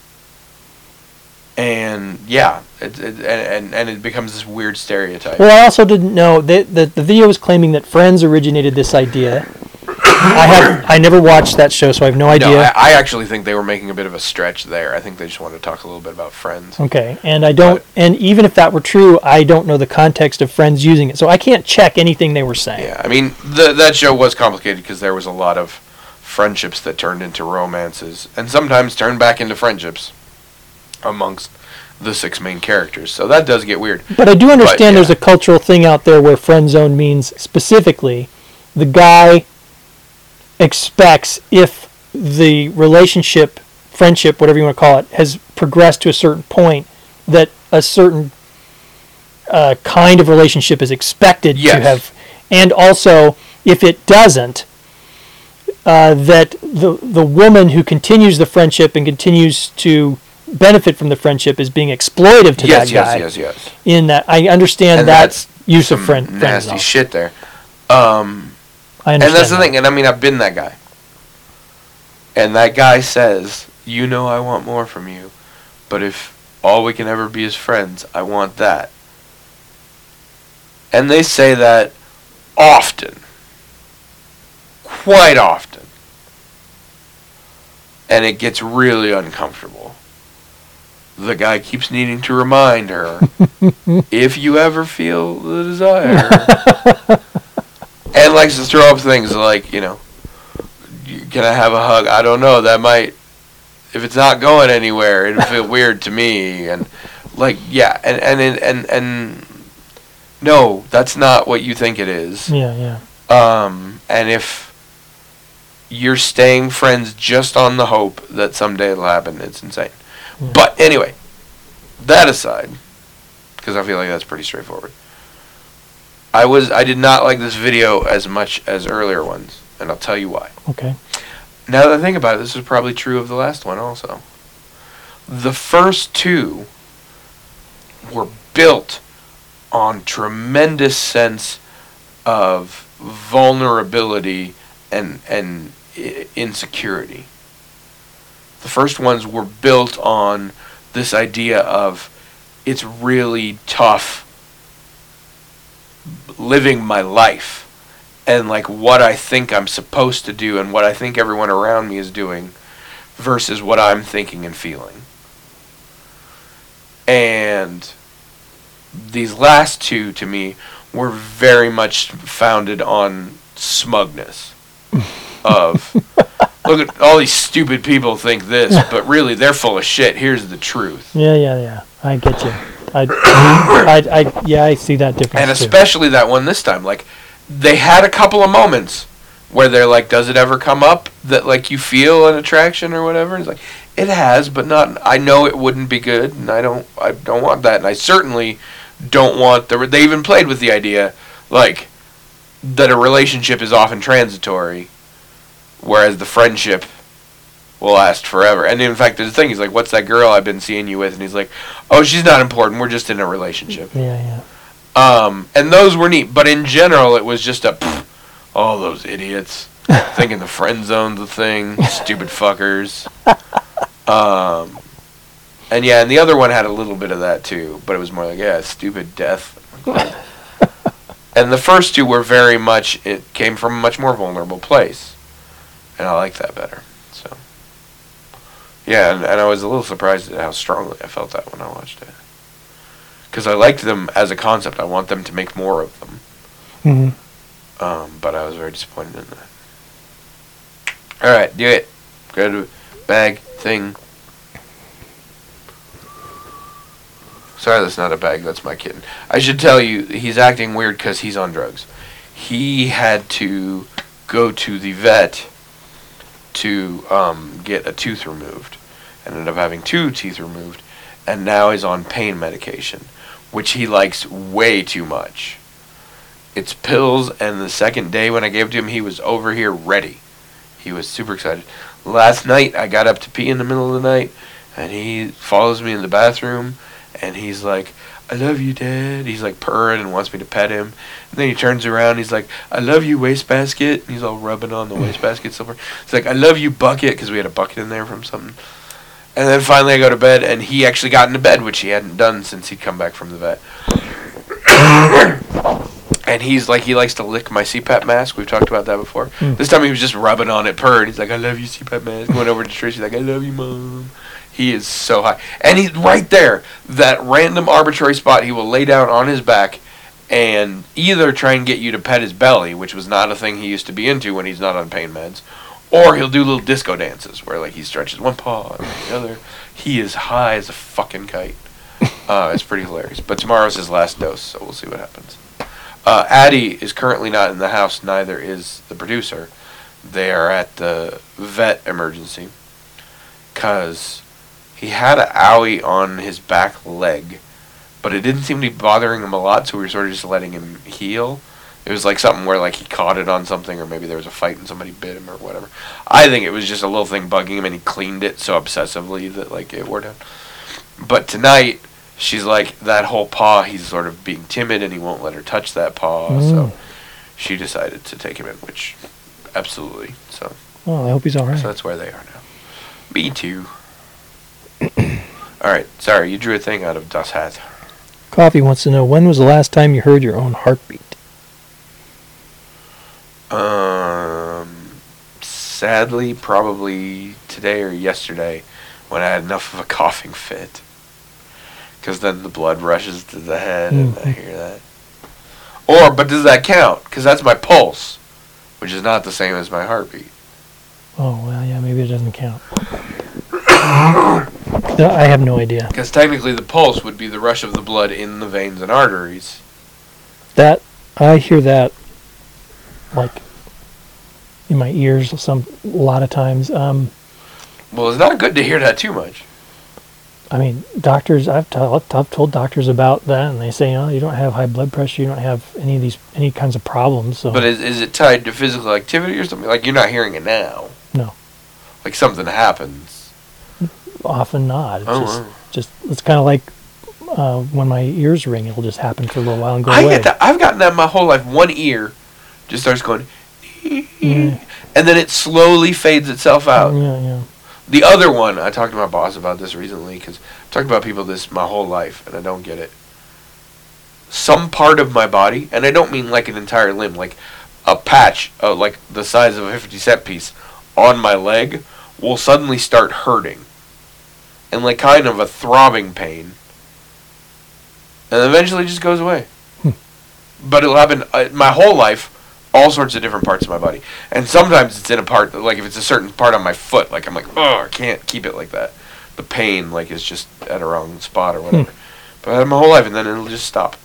and yeah, it, it, and and it becomes this weird stereotype. Well, I also didn't know that the, the video was claiming that Friends originated this idea, I have I never watched that show, so I have no idea. No, I, I actually think they were making a bit of a stretch there. I think they just wanted to talk a little bit about Friends. Okay, and I don't, But- and even if that were true, I don't know the context of Friends using it, so I can't check anything they were saying. Yeah, I mean, the, that show was complicated because there was a lot of friendships that turned into romances, and sometimes turned back into friendships amongst the six main characters. So that does get weird. But I do understand But, yeah. there's a cultural thing out there where friend zone means specifically the guy expects if the relationship, friendship, whatever you want to call it, has progressed to a certain point, that a certain uh, kind of relationship is expected Yes. to have. And also, if it doesn't, uh, that the the woman who continues the friendship and continues to benefit from the friendship is being exploitive to Yes, that guy. yes, yes, yes. In that, I understand And that that's use of Some friend, friend nasty zone. shit there. Um, I and understand that's the that. thing. And I mean, I've been that guy. And that guy says, "You know, I want more from you, but if all we can ever be is friends, I want that." And they say that often. Quite often. And it gets really uncomfortable. The guy keeps needing to remind her, if you ever feel the desire. And likes to throw up things like, you know, can I have a hug? I don't know. That might, if it's not going anywhere, it'll feel weird to me. And like, yeah, and and and and, and no, that's not what you think it is. Yeah, yeah. Um, and if you're staying friends just on the hope that someday it'll happen, it's insane. Yeah. But anyway, that aside, because I feel like that's pretty straightforward. I was I did not like this video as much as earlier ones, and I'll tell you why. Okay. Now that I think about it, this is probably true of the last one also. The first two were built on tremendous sense of vulnerability and and i- insecurity. The first ones were built on this idea of it's really tough living my life and like what I think I'm supposed to do and what I think everyone around me is doing versus what I'm thinking and feeling. And these last two to me were very much founded on smugness of look at all these stupid people think this, but really they're full of shit. Here's the truth. Yeah, yeah, yeah. I get you. I, I, I, yeah, I see that difference And too. especially that one this time. Like, they had a couple of moments where they're like, does it ever come up that, like, you feel an attraction or whatever? It's like, it has, but not, I know it wouldn't be good, and I don't, I don't want that. And I certainly don't want, the, they even played with the idea, like, that a relationship is often transitory, whereas the friendship will last forever. And in fact, the thing, he's like, what's that girl I've been seeing you with? And he's like, oh, she's not important, we're just in a relationship. Yeah, yeah. Um, and those were neat, but in general, it was just a, pff, all those idiots thinking the friend zone's a thing, stupid fuckers. Um, and yeah, and the other one had a little bit of that too, but it was more like, yeah, stupid death. And the first two were very much, it came from a much more vulnerable place, and I like that better. So, yeah, and, and I was a little surprised at how strongly I felt that when I watched it. Because I liked them as a concept. I want them to make more of them. Mm-hmm. Um, but I was very disappointed in that. Alright, do it. Go to bag thing. Sorry, that's not a bag. That's my kitten. I should tell you, he's acting weird because he's on drugs. He had to go to the vet to um, get a tooth removed. Ended up having two teeth removed. And now he's on pain medication, which he likes way too much. It's pills, and the second day when I gave it to him, he was over here ready. He was super excited. Last night, I got up to pee in the middle of the night, and he follows me in the bathroom, and he's like, I love you, Dad. He's like purring and wants me to pet him. And then he turns around, he's like, I love you, wastebasket. And he's all rubbing on the wastebasket somewhere. He's like, I love you, bucket, because we had a bucket in there from something. And then finally I go to bed, and he actually got into bed, which he hadn't done since he'd come back from the vet. And he's like, he likes to lick my C PAP mask. We've talked about that before. Mm. This time he was just rubbing on it, purring. He's like, I love you, C PAP mask. Went over to Trish. He's like, I love you, Mom. He is so high. And he's right there, that random arbitrary spot, he will lay down on his back and either try and get you to pet his belly, which was not a thing he used to be into when he's not on pain meds, or he'll do little disco dances where like he stretches one paw and the other. He is high as a fucking kite. Uh, it's pretty hilarious. But tomorrow's his last dose, so we'll see what happens. Uh, Addie is currently not in the house. Neither is the producer. They are at the vet emergency because he had an owie on his back leg, but it didn't seem to be bothering him a lot, so we were sort of just letting him heal. It was like something where like he caught it on something, or maybe there was a fight and somebody bit him or whatever. I think it was just a little thing bugging him, and he cleaned it so obsessively that like it wore down. But tonight, she's like, that whole paw, he's sort of being timid and he won't let her touch that paw. Mm. So she decided to take him in, which absolutely. So. Oh, I hope he's all right. So that's where they are now. Me too. All right. Sorry, you drew a thing out of Das Hat. Coffee wants to know, when was the last time you heard your own heartbeat? Um, sadly, probably today or yesterday when I had enough of a coughing fit. Because then the blood rushes to the head mm-hmm. and I hear that. Or, but does that count? Because that's my pulse, which is not the same as my heartbeat. Oh, well, yeah, maybe it doesn't count. No, I have no idea. Because technically the pulse would be the rush of the blood in the veins and arteries. That, I hear that, like, in my ears some a lot of times. Um, well, it's not good to hear that too much. I mean, doctors, I've, t- I've told doctors about that, and they say, oh, you don't have high blood pressure, you don't have any of these, any kinds of problems. So. But is, is it tied to physical activity or something? Like, you're not hearing it now. No. Like, something happens. Often not. It's oh, just, wow. just it's kind of like uh, when my ears ring, it'll just happen for a little while and go I away. Get that. I've gotten that my whole life. One ear just starts going, yeah. and then it slowly fades itself out. Yeah, yeah. The other one, I talked to my boss about this recently, because I've talked about people this my whole life, and I don't get it. Some part of my body, and I don't mean like an entire limb, like a patch, uh, like the size of a fifty cent piece, on my leg, will suddenly start hurting. And like kind of a throbbing pain. And eventually just goes away. Hmm. But it'll happen uh, my whole life. All sorts of different parts of my body. And sometimes it's in a part, like if it's a certain part on my foot, like I'm like, oh, I can't keep it like that. The pain, like, is just at a wrong spot or whatever. Hmm. But I have my whole life, and then it'll just stop.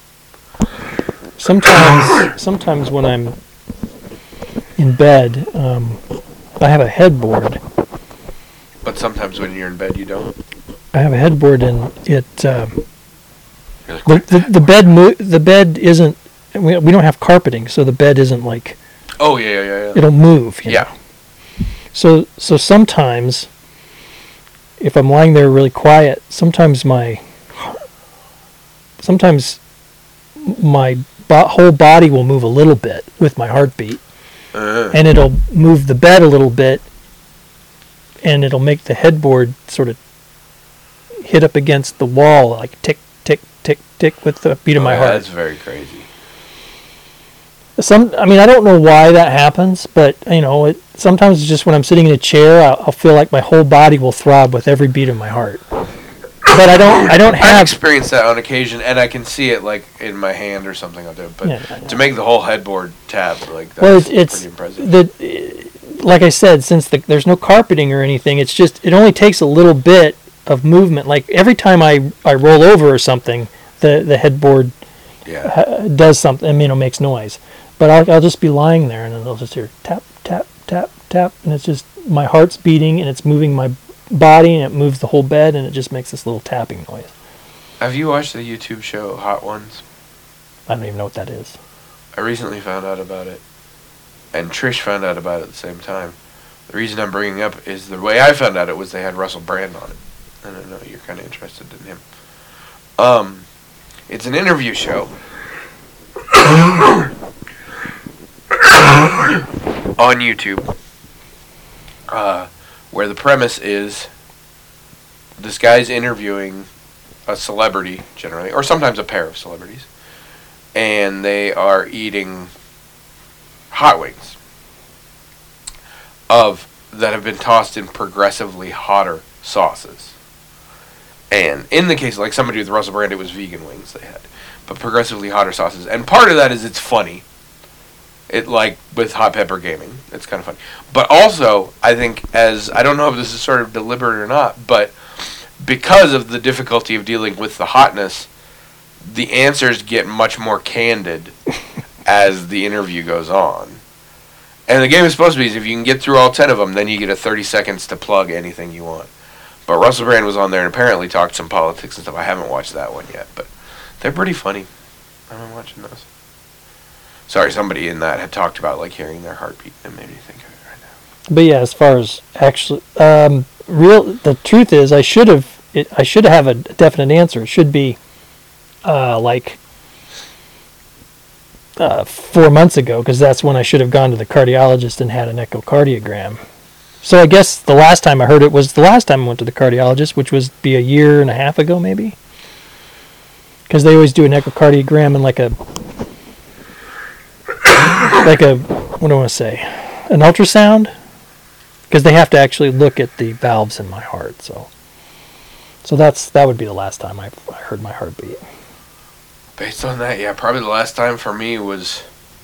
Sometimes, sometimes when I'm in bed, um, I have a headboard. But sometimes when you're in bed, you don't? I have a headboard, and it, um, like, the, the, the bed, mo- the bed isn't, We, we don't have carpeting, so the bed isn't like... Oh, yeah, yeah, yeah. It'll move, you yeah. know? So, so sometimes, if I'm lying there really quiet, sometimes my... Sometimes my bo- whole body will move a little bit with my heartbeat. Uh-huh. And it'll move the bed a little bit, and it'll make the headboard sort of hit up against the wall, like tick, tick, tick, tick, with the beat of oh, my yeah, heart. That's very crazy. Some, I mean, I don't know why that happens, but you know, it sometimes it's just when I'm sitting in a chair, I'll, I'll feel like my whole body will throb with every beat of my heart. But I don't, I don't have. I've experienced that on occasion, and I can see it like in my hand or something. I'll do it, but Yeah, yeah, yeah. to make the whole headboard tap, like that's Well, it's, it's pretty impressive. the, like I said, since the, there's no carpeting or anything, it's just it only takes a little bit of movement. Like every time I, I roll over or something, the the headboard yeah. ha- does something. I mean, it makes noise. But I'll, I'll just be lying there, and then I'll just hear tap, tap, tap, tap, and it's just my heart's beating, and it's moving my body, and it moves the whole bed, and it just makes this little tapping noise. Have you watched the YouTube show Hot Ones? I don't even know what that is. I recently found out about it, and Trish found out about it at the same time. The reason I'm bringing it up is the way I found out it was they had Russell Brand on it. I don't know, you're kind of interested in him. Um, it's an interview show. On YouTube, uh, where the premise is this guy's interviewing a celebrity, generally, or sometimes a pair of celebrities, and they are eating hot wings of that have been tossed in progressively hotter sauces. And in the case, like somebody with Russell Brand, it was vegan wings they had, but progressively hotter sauces. And part of that is it's funny. It, like with Hot Pepper Gaming, it's kind of funny. But also, I think, as I don't know if this is sort of deliberate or not, but because of the difficulty of dealing with the hotness, the answers get much more candid as the interview goes on. And the game is supposed to be is if you can get through all ten of them, then you get a thirty seconds to plug anything you want. But Russell Brand was on there and apparently talked some politics and stuff. I haven't watched that one yet, but they're pretty funny. I've been watching those. Sorry, somebody in that had talked about like hearing their heartbeat and made me think of it right now. But yeah, as far as actually, um, real, the truth is, I should have, it, I should have a definite answer. It should be, uh, like, uh, four months ago, because that's when I should have gone to the cardiologist and had an echocardiogram. So I guess the last time I heard it was the last time I went to the cardiologist, which was be a year and a half ago, maybe. Because they always do an echocardiogram and like a. Like a, what do I want to say, an ultrasound, because they have to actually look at the valves in my heart. So, so that's that would be the last time I, I heard my heartbeat. Based on that, yeah, probably the last time for me was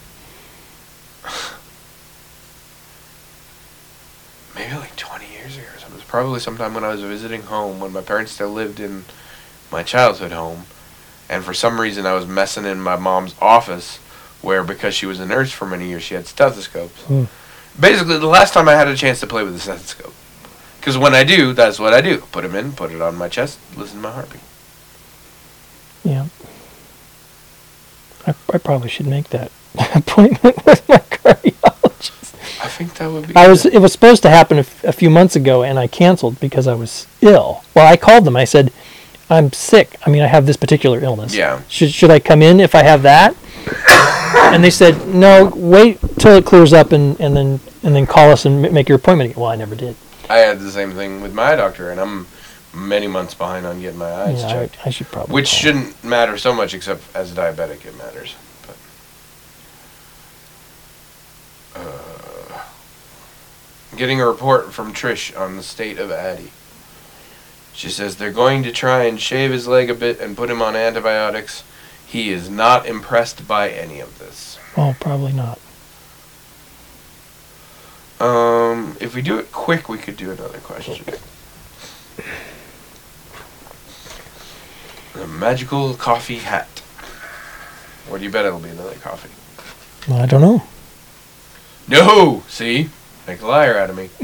maybe like twenty years ago or something. It was probably sometime when I was visiting home when my parents still lived in my childhood home, and for some reason I was messing in my mom's office. Where, because she was a nurse for many years, she had stethoscopes. Mm. Basically, the last time I had a chance to play with a stethoscope. Because when I do, that's what I do. Put them in, put it on my chest, listen to my heartbeat. Yeah. I, I probably should make that appointment with my cardiologist. I think that would be I was. It was supposed to happen a, f- a few months ago, and I canceled because I was ill. Well, I called them. I said, I'm sick. I mean, I have this particular illness. Yeah. Should, should I come in if I have that? And they said, no, wait till it clears up and, and then and then call us and m- make your appointment again. Well, I never did. I had the same thing with my doctor, and I'm many months behind on getting my eyes yeah, checked. I, I should probably Which call. shouldn't matter so much, except as a diabetic it matters. But uh, getting a report from Trish on the state of Addie. She says they're going to try and shave his leg a bit and put him on antibiotics. He is not impressed by any of this. Oh, probably not. Um, if we do it quick, we could do another question. The magical coffee hat. What do you bet it'll be? Another coffee? Well, I don't know. No! See? Make a liar out of me.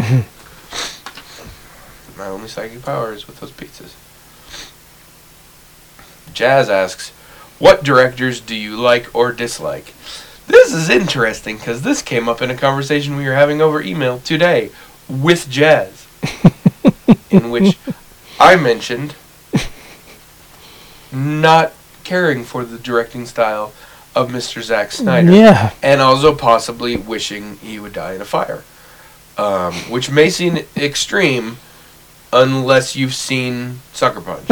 My only psychic power is with those pizzas. Jazz asks, what directors do you like or dislike? This is interesting because this came up in a conversation we were having over email today with Jazz, in which I mentioned not caring for the directing style of Mister Zack Snyder, yeah. and also possibly wishing he would die in a fire, um, which may seem extreme unless you've seen Sucker Punch.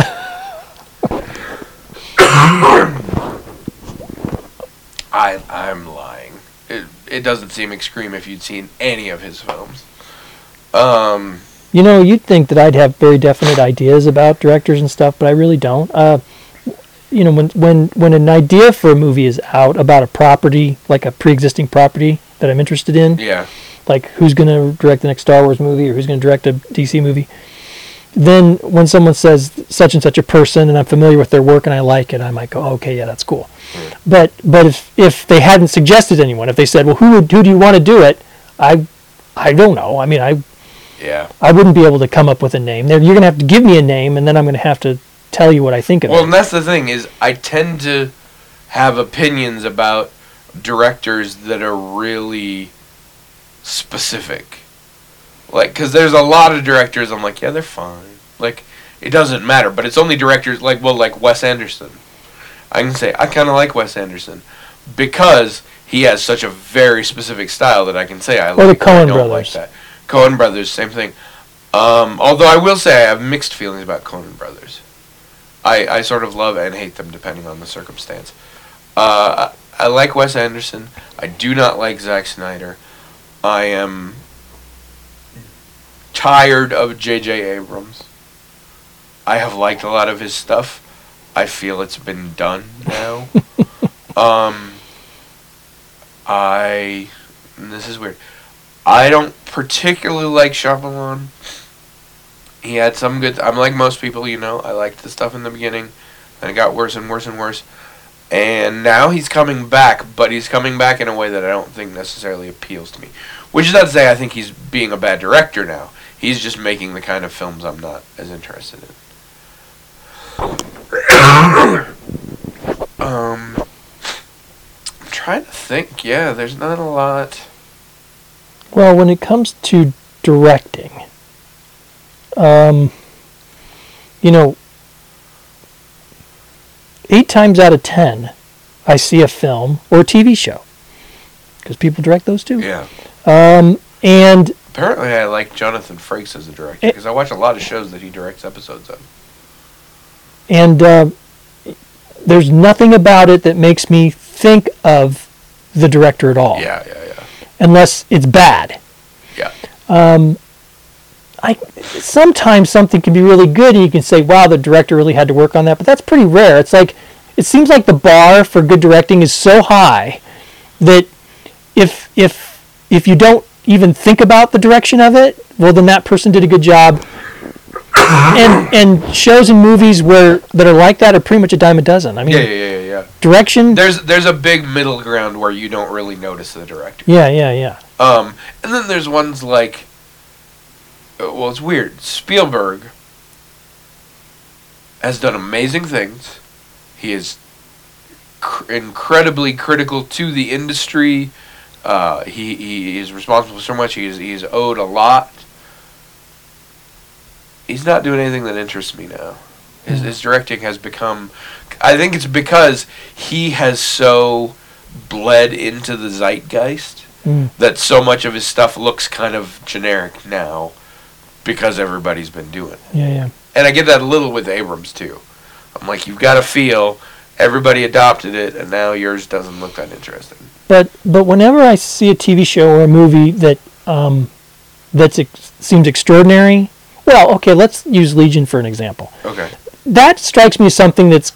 I, I'm lying. It, it doesn't seem extreme if you'd seen any of his films. Um, you know, you'd think that I'd have very definite ideas about directors and stuff, but I really don't. Uh, you know, when, when, when an idea for a movie is out about a property, like a pre-existing property that I'm interested in, yeah. like who's going to direct the next Star Wars movie or who's going to direct a D C movie, then when someone says such and such a person and I'm familiar with their work and I like it, I might go, oh, okay, yeah, that's cool. Mm. But but if if they hadn't suggested anyone, if they said, well, who would, who do you want to do it? I I don't know. I mean, I yeah. I wouldn't be able to come up with a name. There, you're going to have to give me a name, and then I'm going to have to tell you what I think of well, it. Well, and that's the thing is I tend to have opinions about directors that are really specific. Like, because there's a lot of directors I'm like, yeah, they're fine. Like, it doesn't matter. But it's only directors, like, well, like Wes Anderson. I can say, I kind of like Wes Anderson. Because he has such a very specific style that I can say I or like the Coen I don't brothers. like that. Coen brothers, same thing. Um, although I will say I have mixed feelings about Coen brothers. I, I sort of love and hate them depending on the circumstance. Uh, I, I like Wes Anderson. I do not like Zack Snyder. I am tired of J J Abrams. I have liked a lot of his stuff. I feel it's been done now. um, I... This is weird. I don't particularly like Shyamalan. He had some good... I'm like most people, you know. I liked the stuff in the beginning. And it got worse and worse and worse. And now he's coming back, but he's coming back in a way that I don't think necessarily appeals to me. Which is not to say I think he's being a bad director now. He's just making the kind of films I'm not as interested in. um, I'm trying to think. Yeah, there's not a lot. Well, when it comes to directing, um, you know, eight times out of ten, I see a film or a T V show. Because people direct those too. Yeah. Um, and... Apparently I like Jonathan Frakes as a director, because I watch a lot of shows that he directs episodes of. And uh, there's nothing about it that makes me think of the director at all. Yeah, yeah, yeah. Unless it's bad. Yeah. Um, I sometimes something can be really good and you can say, wow, the director really had to work on that, but that's pretty rare. It's like, it seems like the bar for good directing is so high that if if if you don't even think about the direction of it, well, then that person did a good job. and and shows and movies where that are like that are pretty much a dime a dozen. I mean, yeah, yeah, yeah, yeah. Direction. There's there's a big middle ground where you don't really notice the director. Yeah, yeah, yeah. Um, and then there's ones like, well, it's weird. Spielberg has done amazing things. He is cr- incredibly critical to the industry. Uh, he he is responsible for so much. He is he's owed a lot. He's not doing anything that interests me now. His, his directing has become... I think it's because he has so bled into the zeitgeist mm. that so much of his stuff looks kind of generic now because everybody's been doing it. Yeah, yeah. And I get that a little with Abrams, too. I'm like, you've got to feel everybody adopted it, and now yours doesn't look that interesting. But but whenever I see a T V show or a movie that um, that ex- seems extraordinary... Well, okay, let's use Legion for an example. Okay. That strikes me as something that's...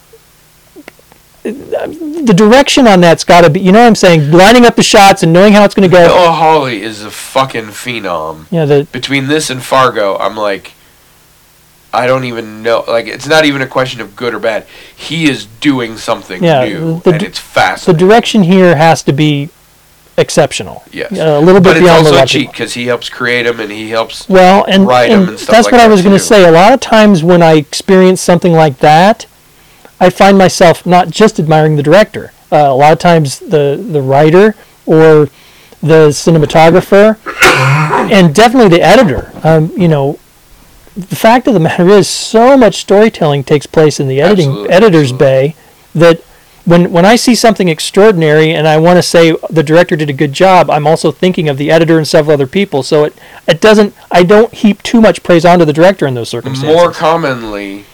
The direction on that's got to be... You know what I'm saying? Lining up the shots and knowing how it's going to go. Noah Hawley is a fucking phenom. Yeah, the... Between this and Fargo, I'm like... I don't even know. Like, it's not even a question of good or bad. He is doing something yeah, new, the, and it's fascinating. The direction here has to be exceptional. Yes. Uh, a little bit but it's beyond also the cheap because he helps create them and he helps well, and, write and them and stuff that's like what that I was going to too. say. A lot of times when I experience something like that, I find myself not just admiring the director. Uh, a lot of times the, the writer or the cinematographer and definitely the editor. Um, you know, the fact of the matter is so much storytelling takes place in the editing Absolutely, editor's absolutely. bay that When when I see something extraordinary and I want to say the director did a good job, I'm also thinking of the editor and several other people. So it, it doesn't I don't heap too much praise onto the director in those circumstances. More commonly,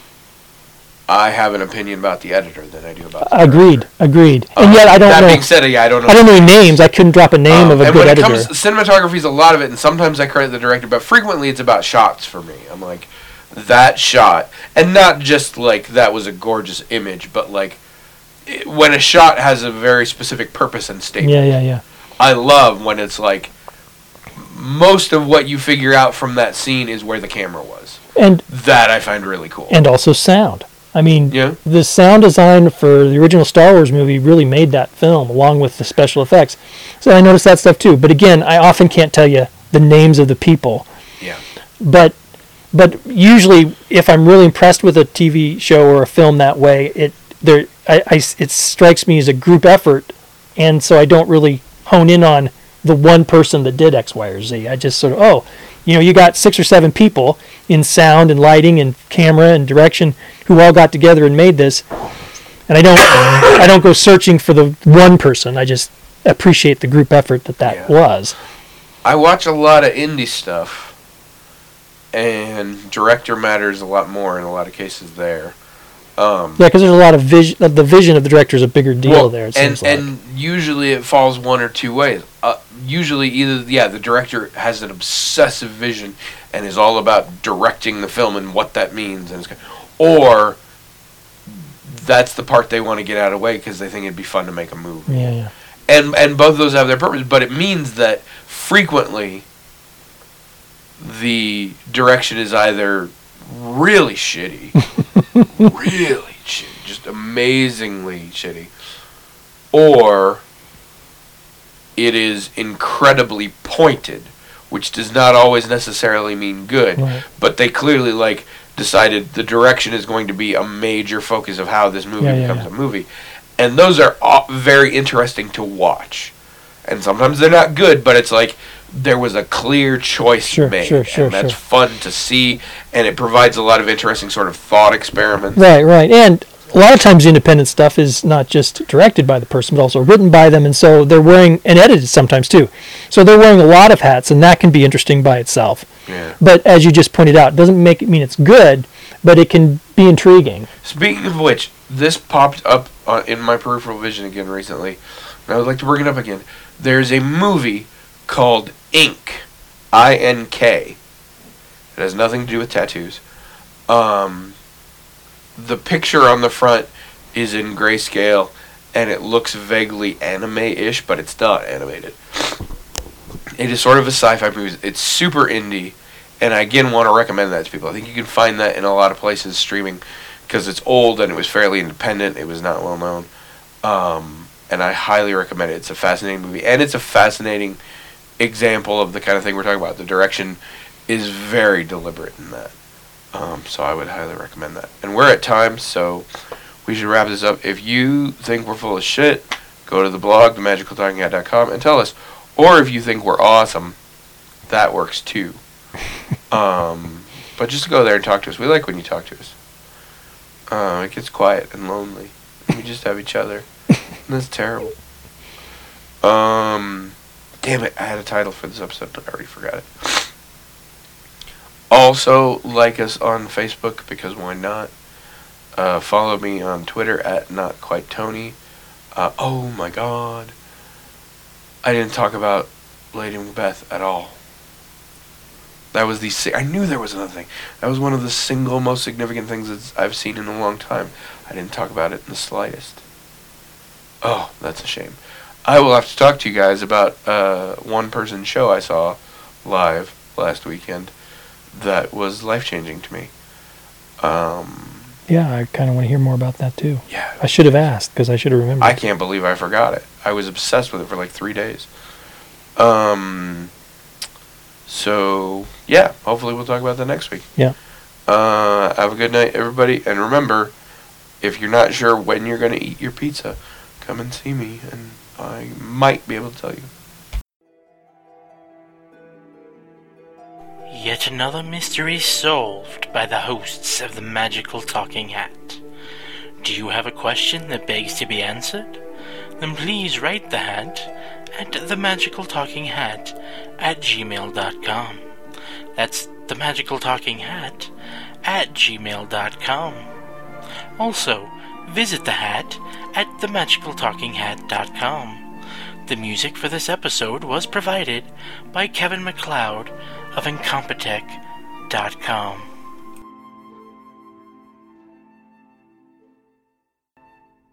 I have an opinion about the editor than I do about the Agreed, director. agreed. Um, And yet I don't that know. being said, yeah, I don't know. I don't know any names. I couldn't drop a name Um, of a and good when editor. it comes, cinematography is a lot of it, and sometimes I credit the director, but frequently it's about shots for me. I'm like, that shot, and not just like that was a gorgeous image, but like it, when a shot has a very specific purpose and statement. Yeah, yeah, yeah. I love when it's like most of what you figure out from that scene is where the camera was. And that I find really cool. and also sound. I mean, Yeah. the sound design for the original Star Wars movie really made that film, along with the special effects. So I noticed that stuff too. But again, I often can't tell you the names of the people. Yeah. But but usually, if I'm really impressed with a T V show or a film that way, it there I, I, it strikes me as a group effort, and so I don't really hone in on the one person that did X, Y, or Z. I just sort of, oh, you know, you got six or seven people in sound and lighting and camera and direction who all got together and made this, and I don't I don't go searching for the one person. I just appreciate the group effort that that Yeah. was. I watch a lot of indie stuff, and director matters a lot more in a lot of cases there. Um, Yeah, because there's a lot of vision. The vision of the director is a bigger deal well, there. It and seems like. and usually it falls one or two ways. Uh, usually, either yeah, the director has an obsessive vision and is all about directing the film and what that means, and it's, or that's the part they want to get out of the way because they think it'd be fun to make a movie. Yeah, yeah. And and both of those have their purpose, but it means that frequently the direction is either really shitty, really shitty, just amazingly shitty, or it is incredibly pointed, which does not always necessarily mean good. Right. But they clearly like decided the direction is going to be a major focus of how this movie Yeah, yeah, becomes yeah. a movie. And those are all very interesting to watch. And sometimes they're not good, but it's like there was a clear choice Sure, made. sure, sure, and that's sure. fun to see, and it provides a lot of interesting sort of thought experiments. Right, right. And a lot of times the independent stuff is not just directed by the person, but also written by them, and so they're wearing, and edited sometimes too. So they're wearing a lot of hats, and that can be interesting by itself. Yeah. But as you just pointed out, it doesn't make it mean it's good, but it can be intriguing. Speaking of which, this popped up uh, in my peripheral vision again recently, and I would like to bring it up again. There's a movie called Ink, I N K. It has nothing to do with tattoos. Um, the picture on the front is in grayscale, and it looks vaguely anime-ish, but it's not animated. It is sort of a sci-fi movie. It's super indie, and I again want to recommend that to people. I think you can find that in a lot of places streaming, because it's old and it was fairly independent. It was not well known. Um, and I highly recommend it. It's a fascinating movie, and it's a fascinating example of the kind of thing we're talking about. The direction is very deliberate in that. Um, so I would highly recommend that. And we're at time, so we should wrap this up. If you think we're full of shit, go to the blog, the magical talking hat dot com, and tell us. Or if you think we're awesome, that works too. um, but just go there and talk to us. We like when you talk to us. Uh, it gets quiet and lonely. We just have each other. And that's terrible. Um, damn it, I had a title for this episode, but I already forgot it. Also, like us on Facebook, because why not? Uh, follow me on Twitter at NotQuiteTony. Uh, oh my god. I didn't talk about Lady Macbeth at all. That was the... Si- I knew there was another thing. That was one of the single most significant things that I've seen in a long time. I didn't talk about it in the slightest. Oh, that's a shame. I will have to talk to you guys about uh, one-person show I saw live last weekend that was life-changing to me. Um, Yeah, I kind of want to hear more about that too. yeah. I should have asked, because I should have remembered. I can't believe I forgot it. I was obsessed with it for like three days. Um... So, yeah, hopefully we'll talk about that next week. Yeah. Uh, have a good night, everybody. And remember, if you're not sure when you're going to eat your pizza, come and see me, and I might be able to tell you. Yet another mystery solved by the hosts of the Magical Talking Hat. Do you have a question that begs to be answered? Then please write the hat at the Magical Talking Hat at gmail dot com. That's the Magical Talking Hat at gmail dot com. Also, visit the hat at the magical talking hat dot com. The music for this episode was provided by Kevin MacLeod of incompetech dot com.